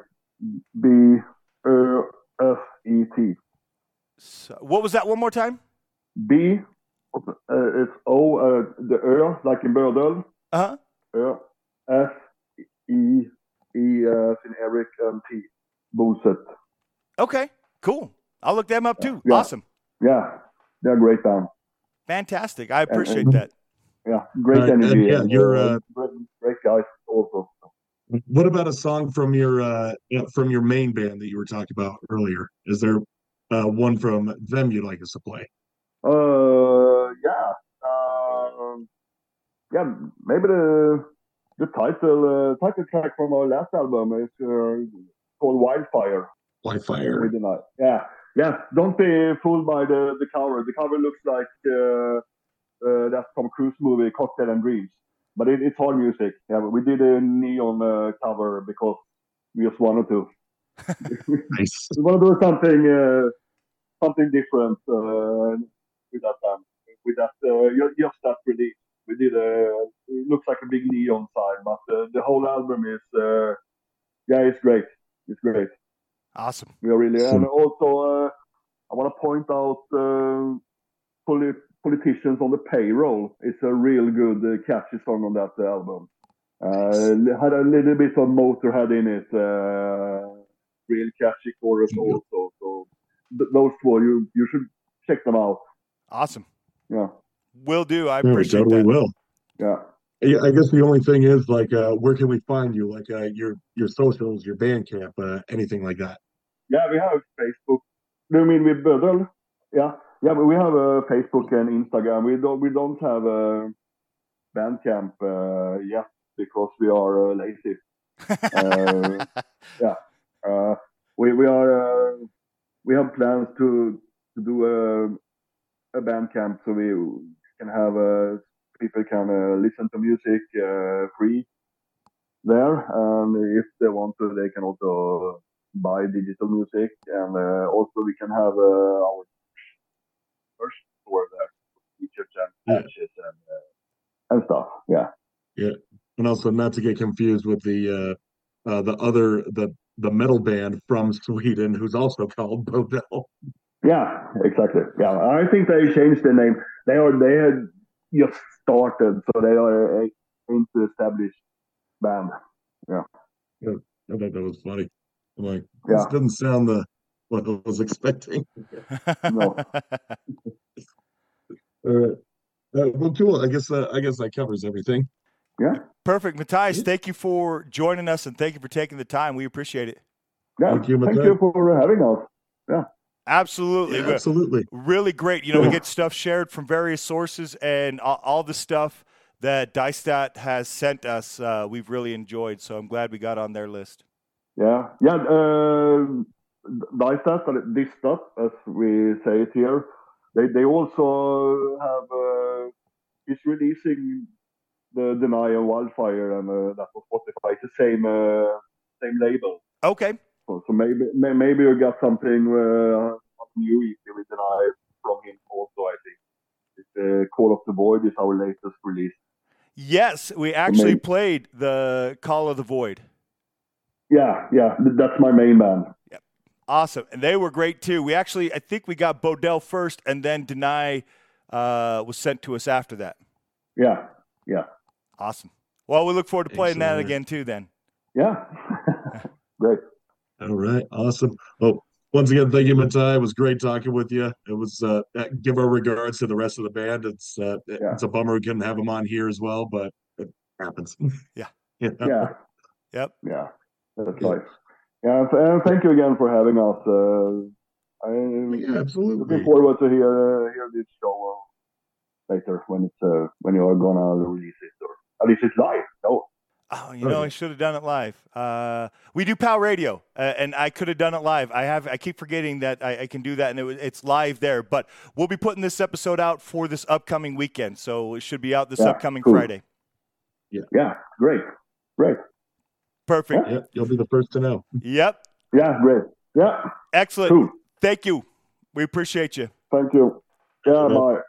Speaker 5: B-Ö-F-E-T.
Speaker 2: So, what was that one more time?
Speaker 5: B, it's O, the Ö, like in Bödel. Ö, F-E, in Eric, and T. Bötet.
Speaker 2: Okay, cool. I'll look them up too.
Speaker 5: Yeah.
Speaker 2: Awesome.
Speaker 5: Yeah, they're a great band.
Speaker 2: Fantastic. I appreciate that.
Speaker 5: Yeah, great energy.
Speaker 4: Yeah, you're
Speaker 5: great guys also.
Speaker 4: what about a song from your main band that you were talking about earlier? Is there one from them you'd like us to play?
Speaker 5: Yeah. Yeah, maybe the title track from our last album is called Wildfire.
Speaker 4: Wildfire.
Speaker 5: With the night. Yeah. Yeah. Don't be fooled by the cover. The cover looks like that Tom Cruise movie Cocktail and Dreams, but it's hard music. Yeah, we did a neon cover because we just wanted to.
Speaker 4: Nice.
Speaker 5: We want to do something different with that band. With that, just that release, we did it looks like a big neon sign, but the whole album is, it's great. It's great.
Speaker 2: Awesome.
Speaker 5: We are really, and also I want to point out Politicians on the Payroll. It's a real good, catchy song on that album. Had a little bit of Motorhead in it. Real catchy chorus also. So those four, you should check them out.
Speaker 2: Awesome.
Speaker 5: Yeah.
Speaker 2: Will do. I appreciate
Speaker 4: totally
Speaker 2: that.
Speaker 4: Will.
Speaker 5: Yeah.
Speaker 4: I guess the only thing is like, where can we find you? Like your socials, your Bandcamp, anything like that.
Speaker 5: Yeah, we have Facebook. Do you mean with Bödel? Yeah. Yeah, but we have Facebook and Instagram. We don't have a Bandcamp yet because we are lazy. Yeah. We have plans to do a Bandcamp so we can have people can listen to music free there, and if they want to, they can also buy digital music, and also we can have our first store there, t-shirts and patches and stuff. Yeah.
Speaker 4: Yeah, and also not to get confused with the metal band from Sweden who's also called Bodell.
Speaker 5: Yeah, exactly. Yeah, I think they changed the name. They had just started, so they are an established band. Yeah.
Speaker 4: Yeah, I thought that was funny. I'm like, this doesn't sound what I was expecting.
Speaker 5: No.
Speaker 4: Well, cool. I guess that covers everything.
Speaker 5: Yeah.
Speaker 2: Perfect. Matthias, thank you for joining us and thank you for taking the time. We appreciate it.
Speaker 5: Yeah. Thank you for having us. Yeah.
Speaker 2: Absolutely.
Speaker 4: Yeah, absolutely.
Speaker 2: Really great. We get stuff shared from various sources, and all the stuff that Die-Stat has sent us, we've really enjoyed. So I'm glad we got on their list.
Speaker 5: Yeah. Yeah. Die-Stat, this stuff, as we say it here, they also have, is releasing the Deny and Wildfire, and that was Spotify. It's the same label.
Speaker 2: Okay.
Speaker 5: So maybe you got something new EP with Deny from him also, I think. It's Call of the Void is our latest release.
Speaker 2: Yes, we actually played the Call of the Void.
Speaker 5: Yeah, that's my main band.
Speaker 2: Yep. Awesome. And they were great too. I think we got Bodell first, and then Deny was sent to us after that.
Speaker 5: Yeah.
Speaker 2: Awesome. Well, we look forward to playing that again too then.
Speaker 5: Yeah. Great.
Speaker 4: All right. Awesome. Well, once again, thank you, Matthias. It was great talking with you. It was give our regards to the rest of the band. It's a bummer we couldn't have them on here as well, but it happens.
Speaker 2: Yeah.
Speaker 5: Yeah.
Speaker 2: Yep.
Speaker 5: Yeah. That's nice. Yeah, and thank you again for having us.
Speaker 4: Absolutely.
Speaker 5: Looking forward to hear this show later when you are gonna release it, or at least it's live. No.
Speaker 2: Oh, I should have done it live. We do POW Radio, and I could have done it live. I keep forgetting that I can do that, and it's live there. But we'll be putting this episode out for this upcoming weekend, so it should be out this upcoming Friday.
Speaker 5: Yeah, great.
Speaker 2: Perfect.
Speaker 4: Yeah, you'll be the first to know.
Speaker 2: Yep.
Speaker 5: Yeah, great. Yeah.
Speaker 2: Excellent.
Speaker 5: Cool.
Speaker 2: Thank you. We appreciate you.
Speaker 5: Thank you. Yeah, bye.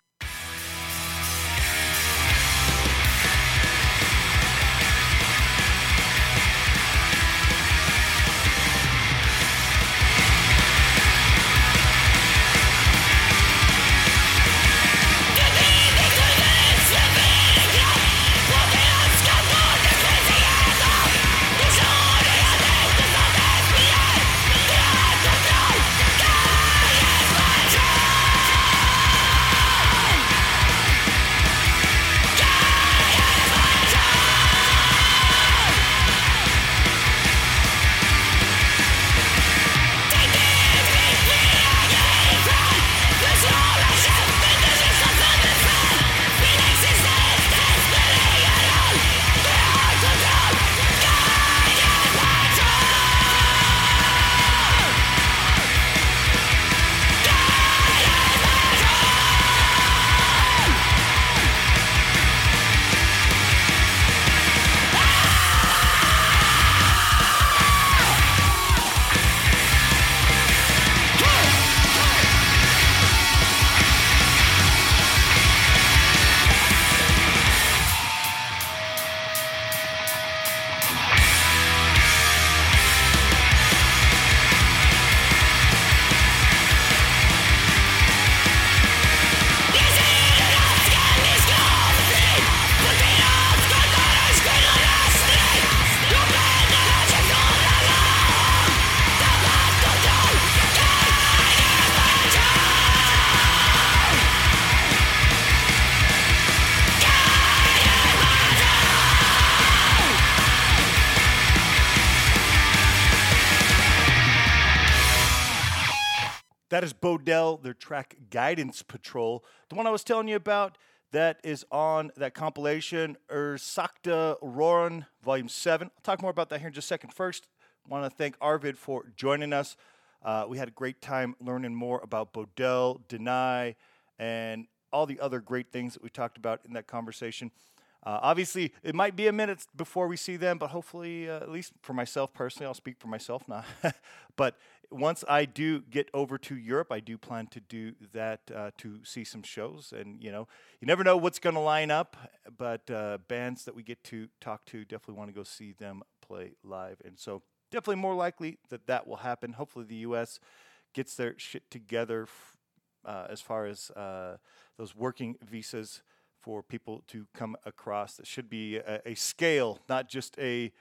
Speaker 2: That is Bodell, their track Guidance Patrol. The one I was telling you about that is on that compilation, Sakta Roran, Volume 7. I'll talk more about that here in just a second. First, I want to thank Arvid for joining us. We had a great time learning more about Bodell, Deny, and all the other great things that we talked about in that conversation. Obviously, it might be a minute before we see them, but hopefully, at least for myself personally, I'll speak for myself now. But once I do get over to Europe, I do plan to do that to see some shows. And, you never know what's going to line up, but bands that we get to talk to, definitely want to go see them play live. And so definitely more likely that will happen. Hopefully the U.S. gets their shit together as far as those working visas for people to come across. That should be a scale, not just a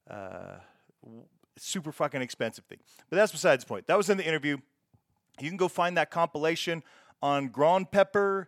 Speaker 2: super fucking expensive thing. But that's besides the point. That was in the interview. You can go find that compilation on Gronpeppar,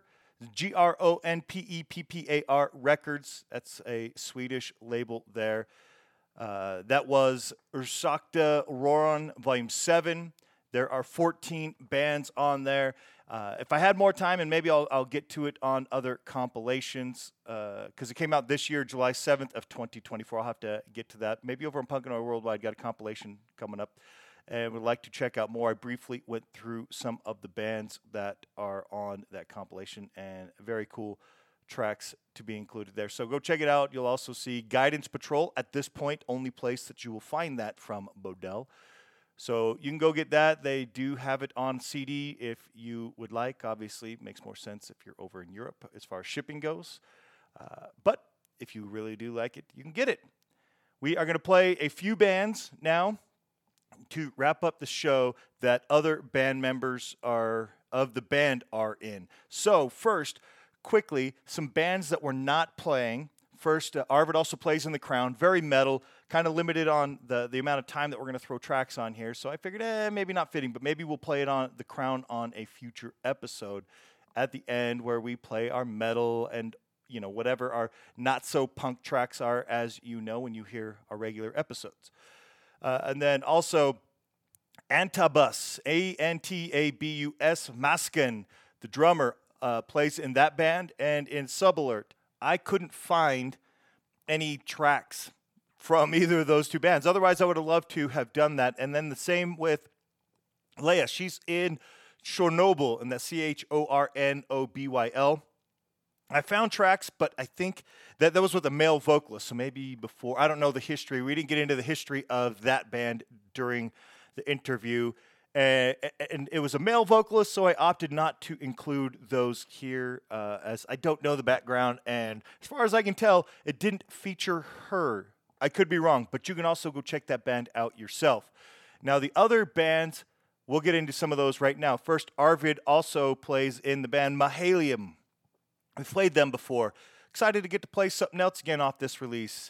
Speaker 2: Gronpeppar Records. That's a Swedish label there. That was Sakta Roran, Volume 7. There are 14 bands on there. If I had more time, and maybe I'll get to it on other compilations, because it came out this year, July 7th of 2024. I'll have to get to that. Maybe over on Punk and Roll Worldwide, got a compilation coming up, and would like to check out more. I briefly went through some of the bands that are on that compilation, and very cool tracks to be included there. So go check it out. You'll also see Guidance Patrol. At this point, only place that you will find that from Bodell. So you can go get that. They do have it on CD if you would like. Obviously, it makes more sense if you're over in Europe as far as shipping goes. But if you really do like it, you can get it. We are going to play a few bands now to wrap up the show that other band members of the band are in. So first, quickly, some bands that were not playing. First, Arvid also plays in The Crown, very metal, kind of limited on the amount of time that we're going to throw tracks on here. So I figured, maybe not fitting, but maybe we'll play it on The Crown on a future episode at the end where we play our metal and, whatever our not-so-punk tracks are, as you know when you hear our regular episodes. And then also Antabus, Antabus, Masken, the drummer, plays in that band and in Subalert. I couldn't find any tracks from either of those two bands. Otherwise, I would have loved to have done that. And then the same with Leia. She's in Chornobyl, and that's Chornobyl. I found tracks, but I think that was with a male vocalist. So maybe before, I don't know the history. We didn't get into the history of that band during the interview. And it was a male vocalist, so I opted not to include those here as I don't know the background. And as far as I can tell, it didn't feature her. I could be wrong, but you can also go check that band out yourself. Now, the other bands, we'll get into some of those right now. First, Arvid also plays in the band Mahalium. We've played them before. Excited to get to play something else again off this release.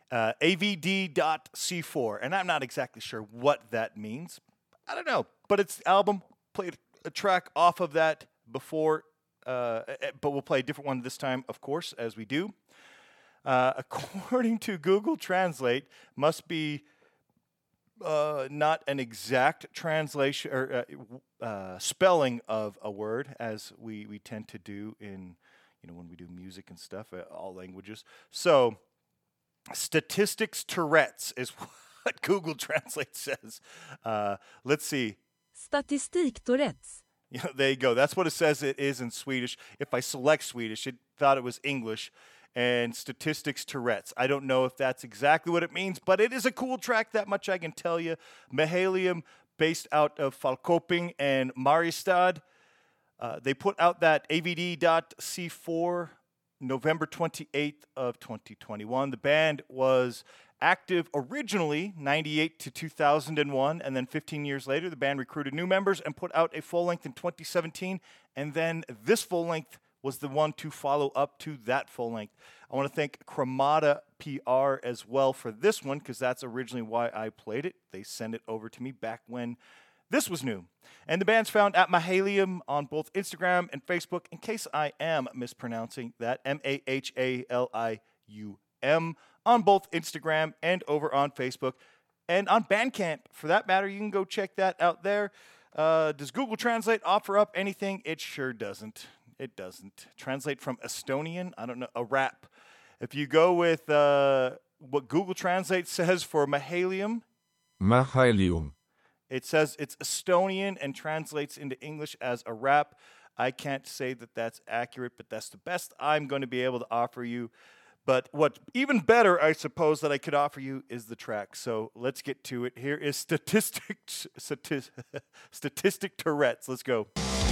Speaker 2: AVD.C4, and I'm not exactly sure what that means. I don't know, but it's the album. Played a track off of that before, but we'll play a different one this time, of course, as we do. According to Google Translate, must be not an exact translation or spelling of a word, as we tend to do in, when we do music and stuff, all languages. So, statistics Tourette's is what Google Translate says. Let's see.
Speaker 3: Statistik Tourette's.
Speaker 2: Yeah, there you go. That's what it says it is in Swedish. If I select Swedish, it thought it was English. And statistics Tourette's. I don't know if that's exactly what it means, but it is a cool track, that much I can tell you. Mahalium, based out of Falköping and Mariestad. They put out that AVD.C4 November 28th of 2021. The band was active originally 98 to 2001, and then 15 years later, the band recruited new members and put out a full-length in 2017, and then this full-length was the one to follow up to that full-length. I want to thank Chromata PR as well for this one, because that's originally why I played it. They sent it over to me back when this was new. And the band's found at Mahalium on both Instagram and Facebook, in case I am mispronouncing that, Mahalium, on both Instagram and over on Facebook. And on Bandcamp, for that matter, you can go check that out there. Does Google Translate offer up anything? It sure doesn't. It doesn't. Translate from Estonian, I don't know, a rap. If you go with what Google Translate says for Mahalium, it says it's Estonian and translates into English as a rap. I can't say that that's accurate, but that's the best I'm going to be able to offer you. But what's even better, I suppose, that I could offer you is the track. So let's get to it. Here is Statistic Tourette's. Let's go.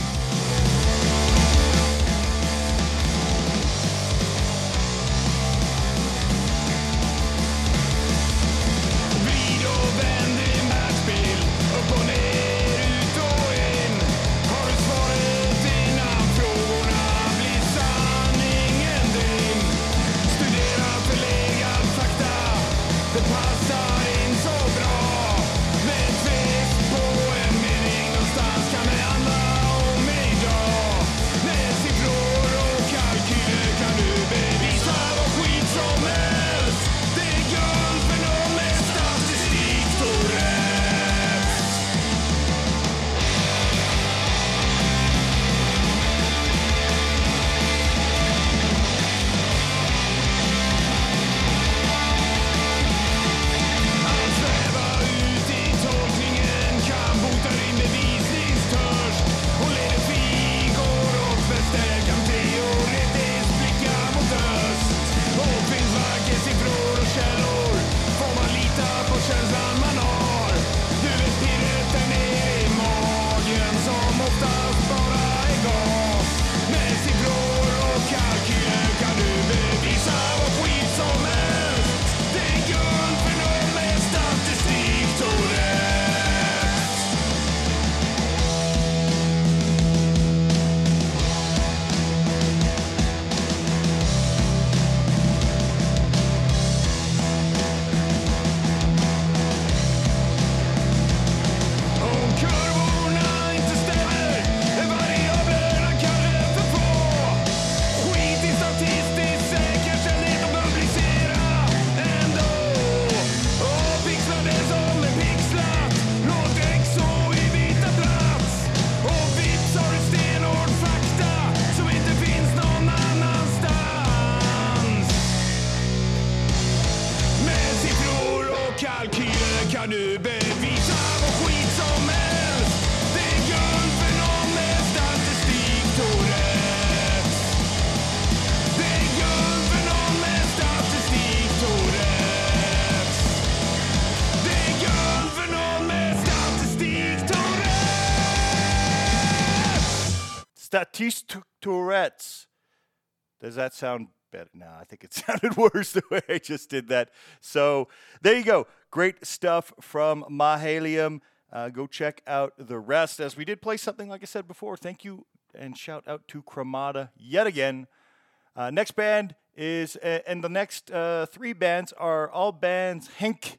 Speaker 2: Statistic Tourette's. Does that sound better? No, I think it sounded worse the way I just did that. So there you go. Great stuff from Mahalium. Go check out the rest. As we did play something, like I said before, thank you and shout out to Cremata yet again. Next band is, and the next three bands are all bands Henk,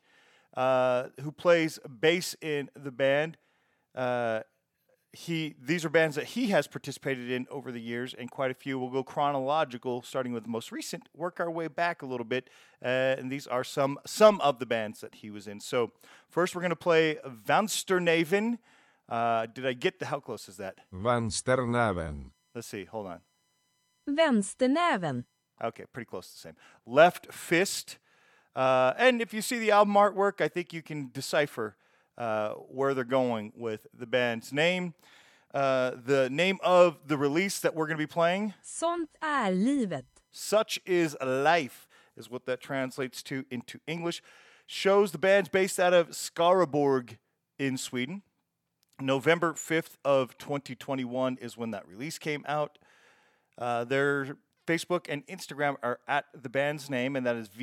Speaker 2: who plays bass in the band. These are bands that he has participated in over the years, and quite a few. We'll go chronological, starting with the most recent, work our way back a little bit, and these are some of the bands that he was in. So first we're going to play Vansternaven. Did I get how close is that?
Speaker 6: Vansternaven.
Speaker 2: Let's see, hold on.
Speaker 3: Vänsternäven.
Speaker 2: Okay, pretty close to the same. Left Fist. And if you see the album artwork, I think you can decipher where they're going with the band's name. The name of the release that we're going to be playing,
Speaker 3: Sånt är livet.
Speaker 2: Such is Life, is what that translates to into English. Shows the band's based out of Skaraborg in Sweden. November 5th of 2021 is when that release came out. Their Facebook and Instagram are at the band's name, and that is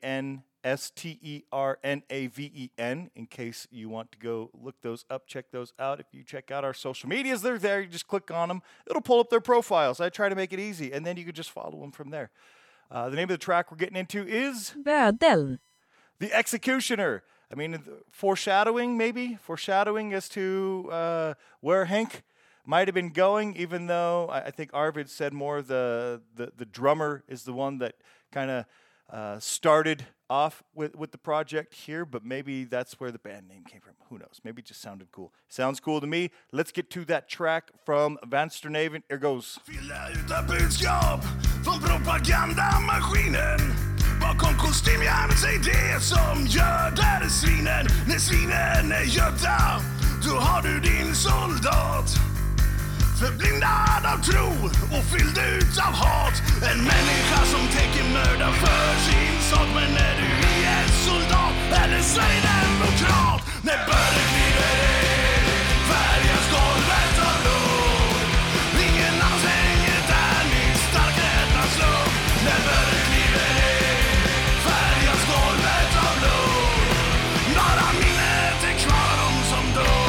Speaker 2: VANSTERNAVEN, in case you want to go look those up, check those out. If you check out our social medias, they're there. You just click on them. It'll pull up their profiles. I try to make it easy, and then you can just follow them from there. The name of the track we're getting into is
Speaker 3: Bödeln.
Speaker 2: The Executioner. I mean, foreshadowing, maybe? Foreshadowing as to where Hank might have been going, even though I think Arvid said more the drummer is the one that kind of started off with the project here, but maybe that's where the band name came from. Who knows? Maybe it just sounded cool. Sounds cool to me. Let's get to that track from Vansternaven. Here goes.
Speaker 7: Fylla utan budskap från propagandamaskinen. Bakom kostymjärnet säg det som gödar svinen. När svinen är gödda, då har du din soldat. Förblindad av tro och fylld ut av hat. En människa som tänker mörda för sin sak. Men när du är soldat eller sverigedemokrat, när börden kliver in, färgas golvet av blod. Ingen annan svänger där min starkheten slår. När börden kliver in, färgas golvet av blod. Bara minnet är kvar av dem som dog.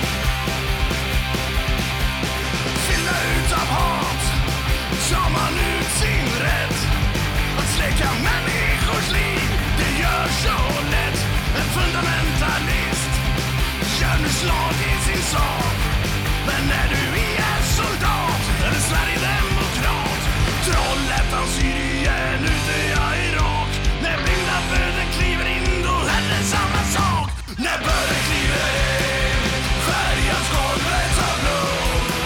Speaker 7: Utav hat tar man ut sin rätt att släcka människors liv. Det gör så lätt. En fundamentalist gör nu slag i sin sak. Men när du är soldat eller sverigedemokrat, Trollhättan, Syrien, ute i Irak. När blinda böden kliver in, då händer samma sak. När böden kliver in, färgas golvet av blod.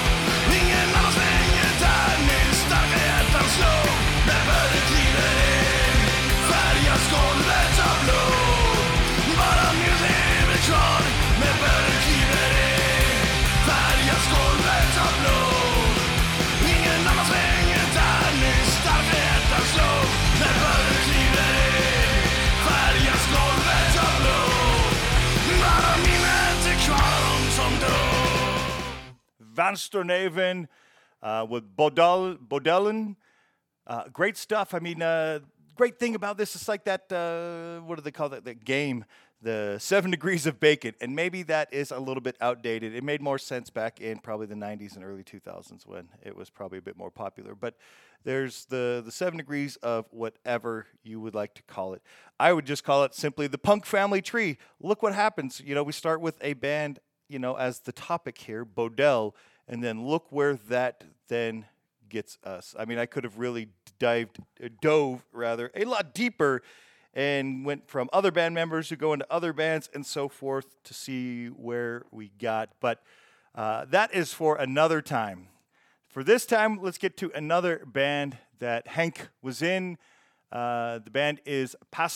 Speaker 7: När börden kliver in, färgas golvet av blod. Bara min lever kvar. När börden kliver in, färgas golvet av blod. Ingen annan svänger där min starka hjärtan slår. När börden kliver in, färgas golvet av blod. Bara minnet är kvar av dem som dog.
Speaker 2: Vansternaven with Bodellen. Great stuff. I mean, great thing about this is like that, what do they call that game? The 7 Degrees of Bacon. And maybe that is a little bit outdated. It made more sense back in probably the 90s and early 2000s when it was probably a bit more popular. But there's the 7 Degrees of whatever you would like to call it. I would just call it simply the punk family tree. Look what happens. You know, we start with a band, you know, as the topic here, Bodell, and then look where that then gets us. I mean, I could have really dove a lot deeper and went from other band members who go into other bands and so forth to see where we got. But that is for another time. For this time, let's get to another band that Hank was in. The band is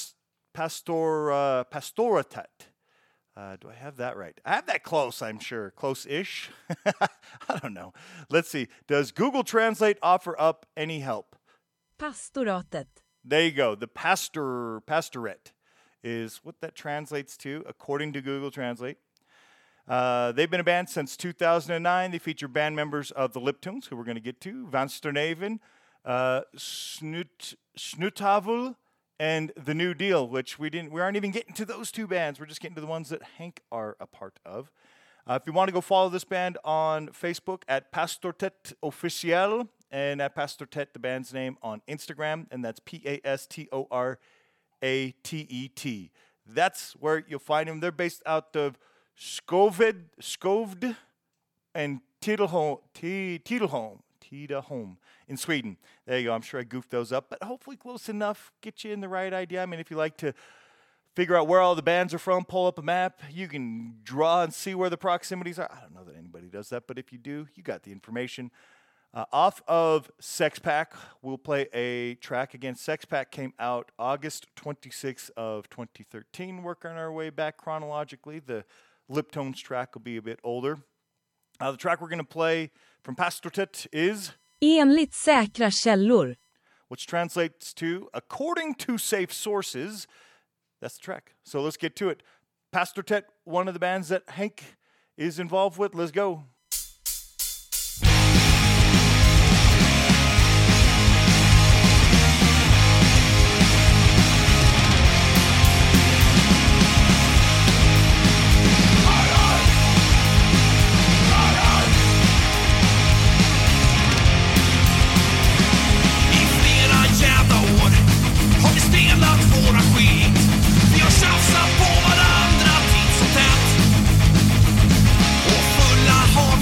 Speaker 2: Pastoratet. Do I have that right? I have that close, I'm sure. Close-ish? I don't know. Let's see. Does Google Translate offer up any help?
Speaker 3: Pastoratet.
Speaker 2: There you go. The pastorate is what that translates to, according to Google Translate. They've been a band since 2009. They feature band members of the Liptones, who we're going to get to, Vansternaven, Snutavel, and The New Deal, which we aren't even getting to those two bands. We're just getting to the ones that Hank are a part of. If you want to go follow this band on Facebook at Pastortet Officiel, and at Pastortet, the band's name, on Instagram, and that's PastorAtet. That's where you'll find them. They're based out of Skövde and Tidaholm in Sweden. There you go. I'm sure I goofed those up, but hopefully close enough. Get you in the right idea. I mean, if you like to figure out where all the bands are from, pull up a map. You can draw and see where the proximities are. I don't know that anybody does that, but if you do, you got the information. Off of Sex Pack, we'll play a track again. Sex Pack came out August 26th of 2013. Working our way back chronologically. The Liptones track will be a bit older. The track we're going to play from Pastortet is
Speaker 3: Enligt säkra källor.
Speaker 2: Which translates to according to safe sources. That's the track. So let's get to it. Pastortet, one of the bands that Hank is involved with. Let's go.
Speaker 7: Tjafsat på varandra titt som tätt och fulla har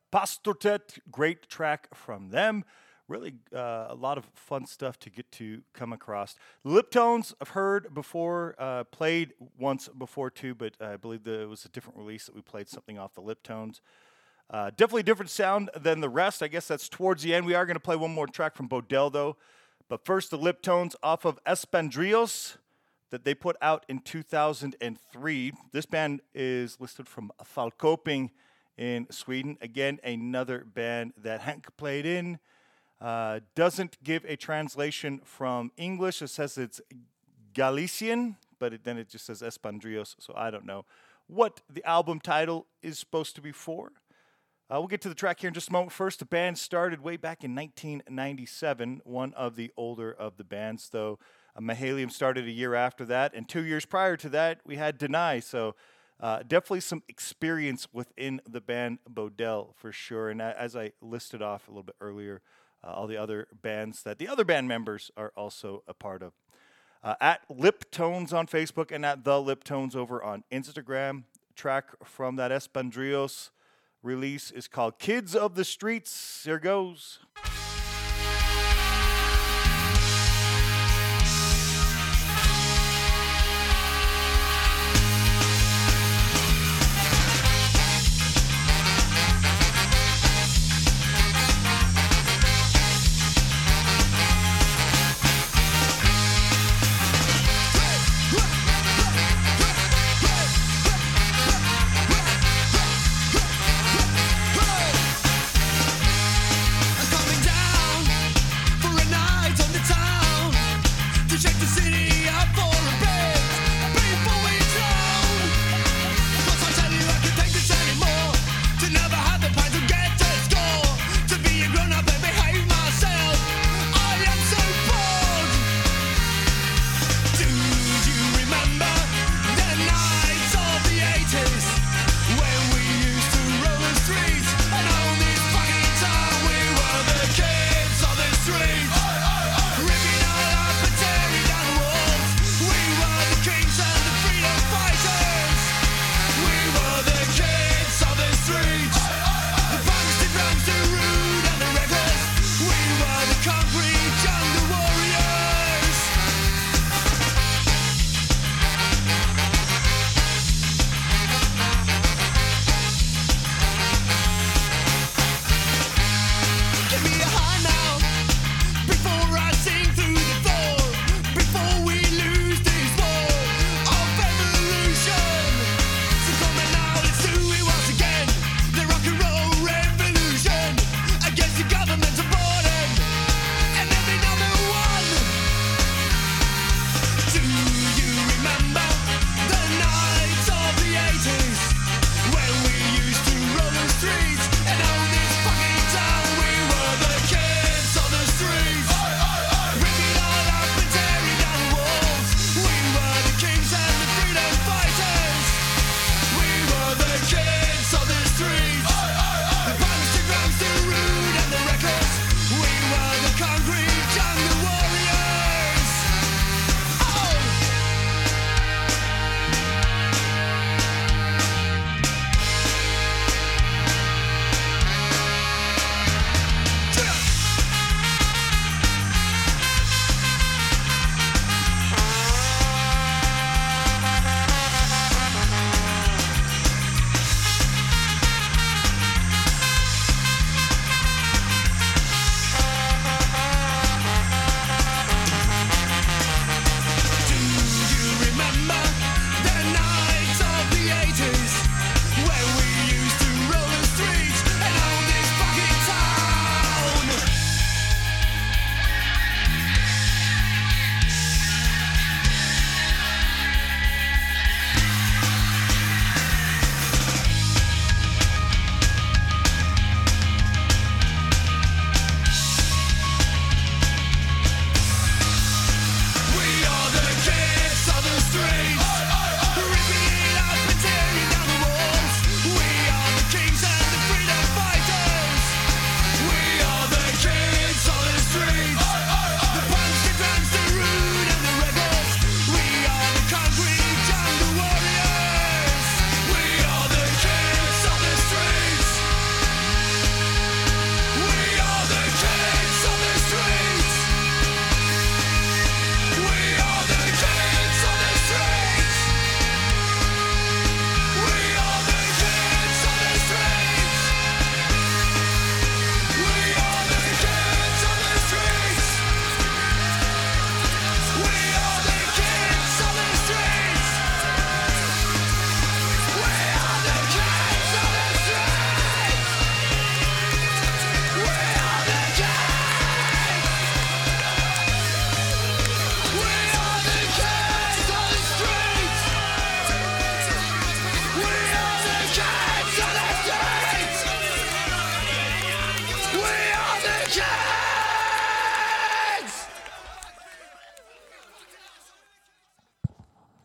Speaker 2: Pastortet, great track from them. Really a lot of fun stuff to get to come across. Liptones, I've heard before, played once before too, but I believe it was a different release that we played something off the Liptones. Definitely a different sound than the rest. I guess that's towards the end. We are going to play one more track from Bodell, though. But first, the Liptones off of Espandrillos that they put out in 2003. This band is listed from Falköping in Sweden. Again, another band that Hank played in. Doesn't give a translation from English. It says it's Galician, but then it just says Espandrillos, so I don't know what the album title is supposed to be for. We'll get to the track here in just a moment. First, the band started way back in 1997, one of the older of the bands, though. Mahalium started a year after that, and 2 years prior to that, we had Deny, so definitely some experience within the band Bodell for sure. And as I listed off a little bit earlier, all the other bands that the other band members are also a part of. At Liptones on Facebook and at The Liptones over on Instagram. Track from that Espandrillos release is called Kids of the Streets. Here goes.
Speaker 7: Coming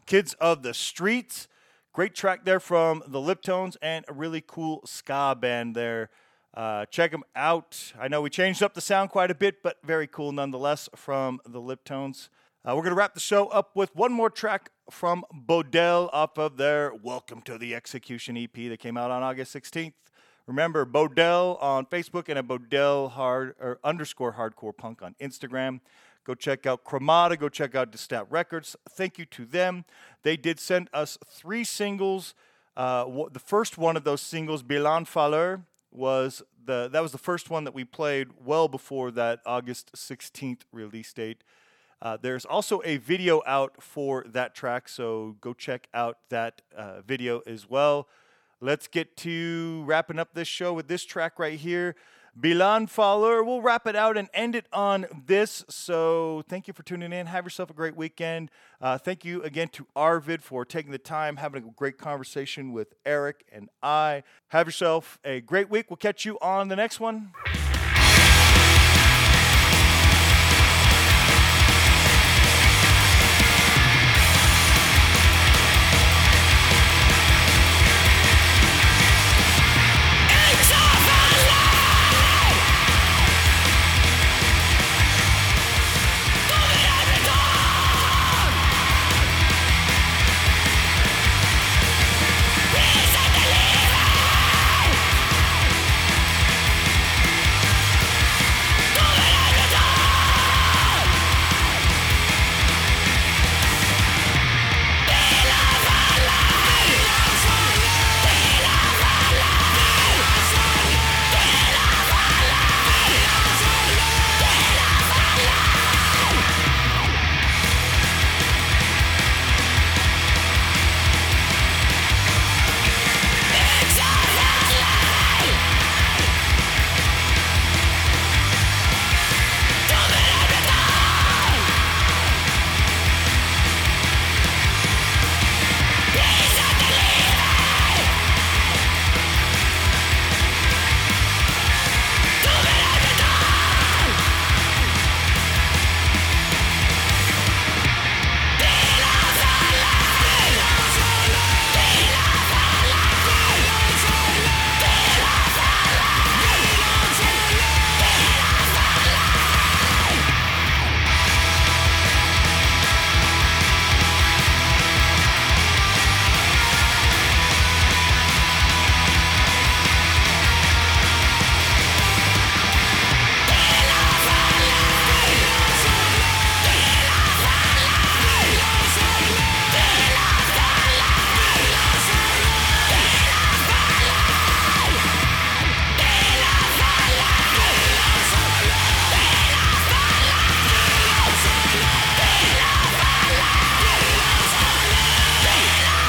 Speaker 2: Kids of the Streets. Great track there from the Liptones and a really cool ska band there. Check them out. I know we changed up the sound quite a bit, but very cool nonetheless from the Liptones. We're going to wrap the show up with one more track from Bodell off of their Welcome to the Execution EP that came out on August 16th. Remember, Bodell on Facebook and a Bodell _ hardcore punk on Instagram. Go check out Cremata. Go check out Destat Records. Thank you to them. They did send us 3 singles. The first one of those singles, Bilan Faller, was the first one that we played well before that August 16th release date. There's also a video out for that track, so go check out that video as well. Let's get to wrapping up this show with this track right here, Bilan Faller. We'll wrap it out and end it on this. So thank you for tuning in. Have yourself a great weekend. Thank you again to Arvid for taking the time, having a great conversation with Eric and I. Have yourself a great week. We'll catch you on the next one.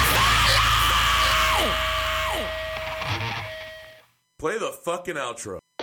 Speaker 8: Play the fucking outro.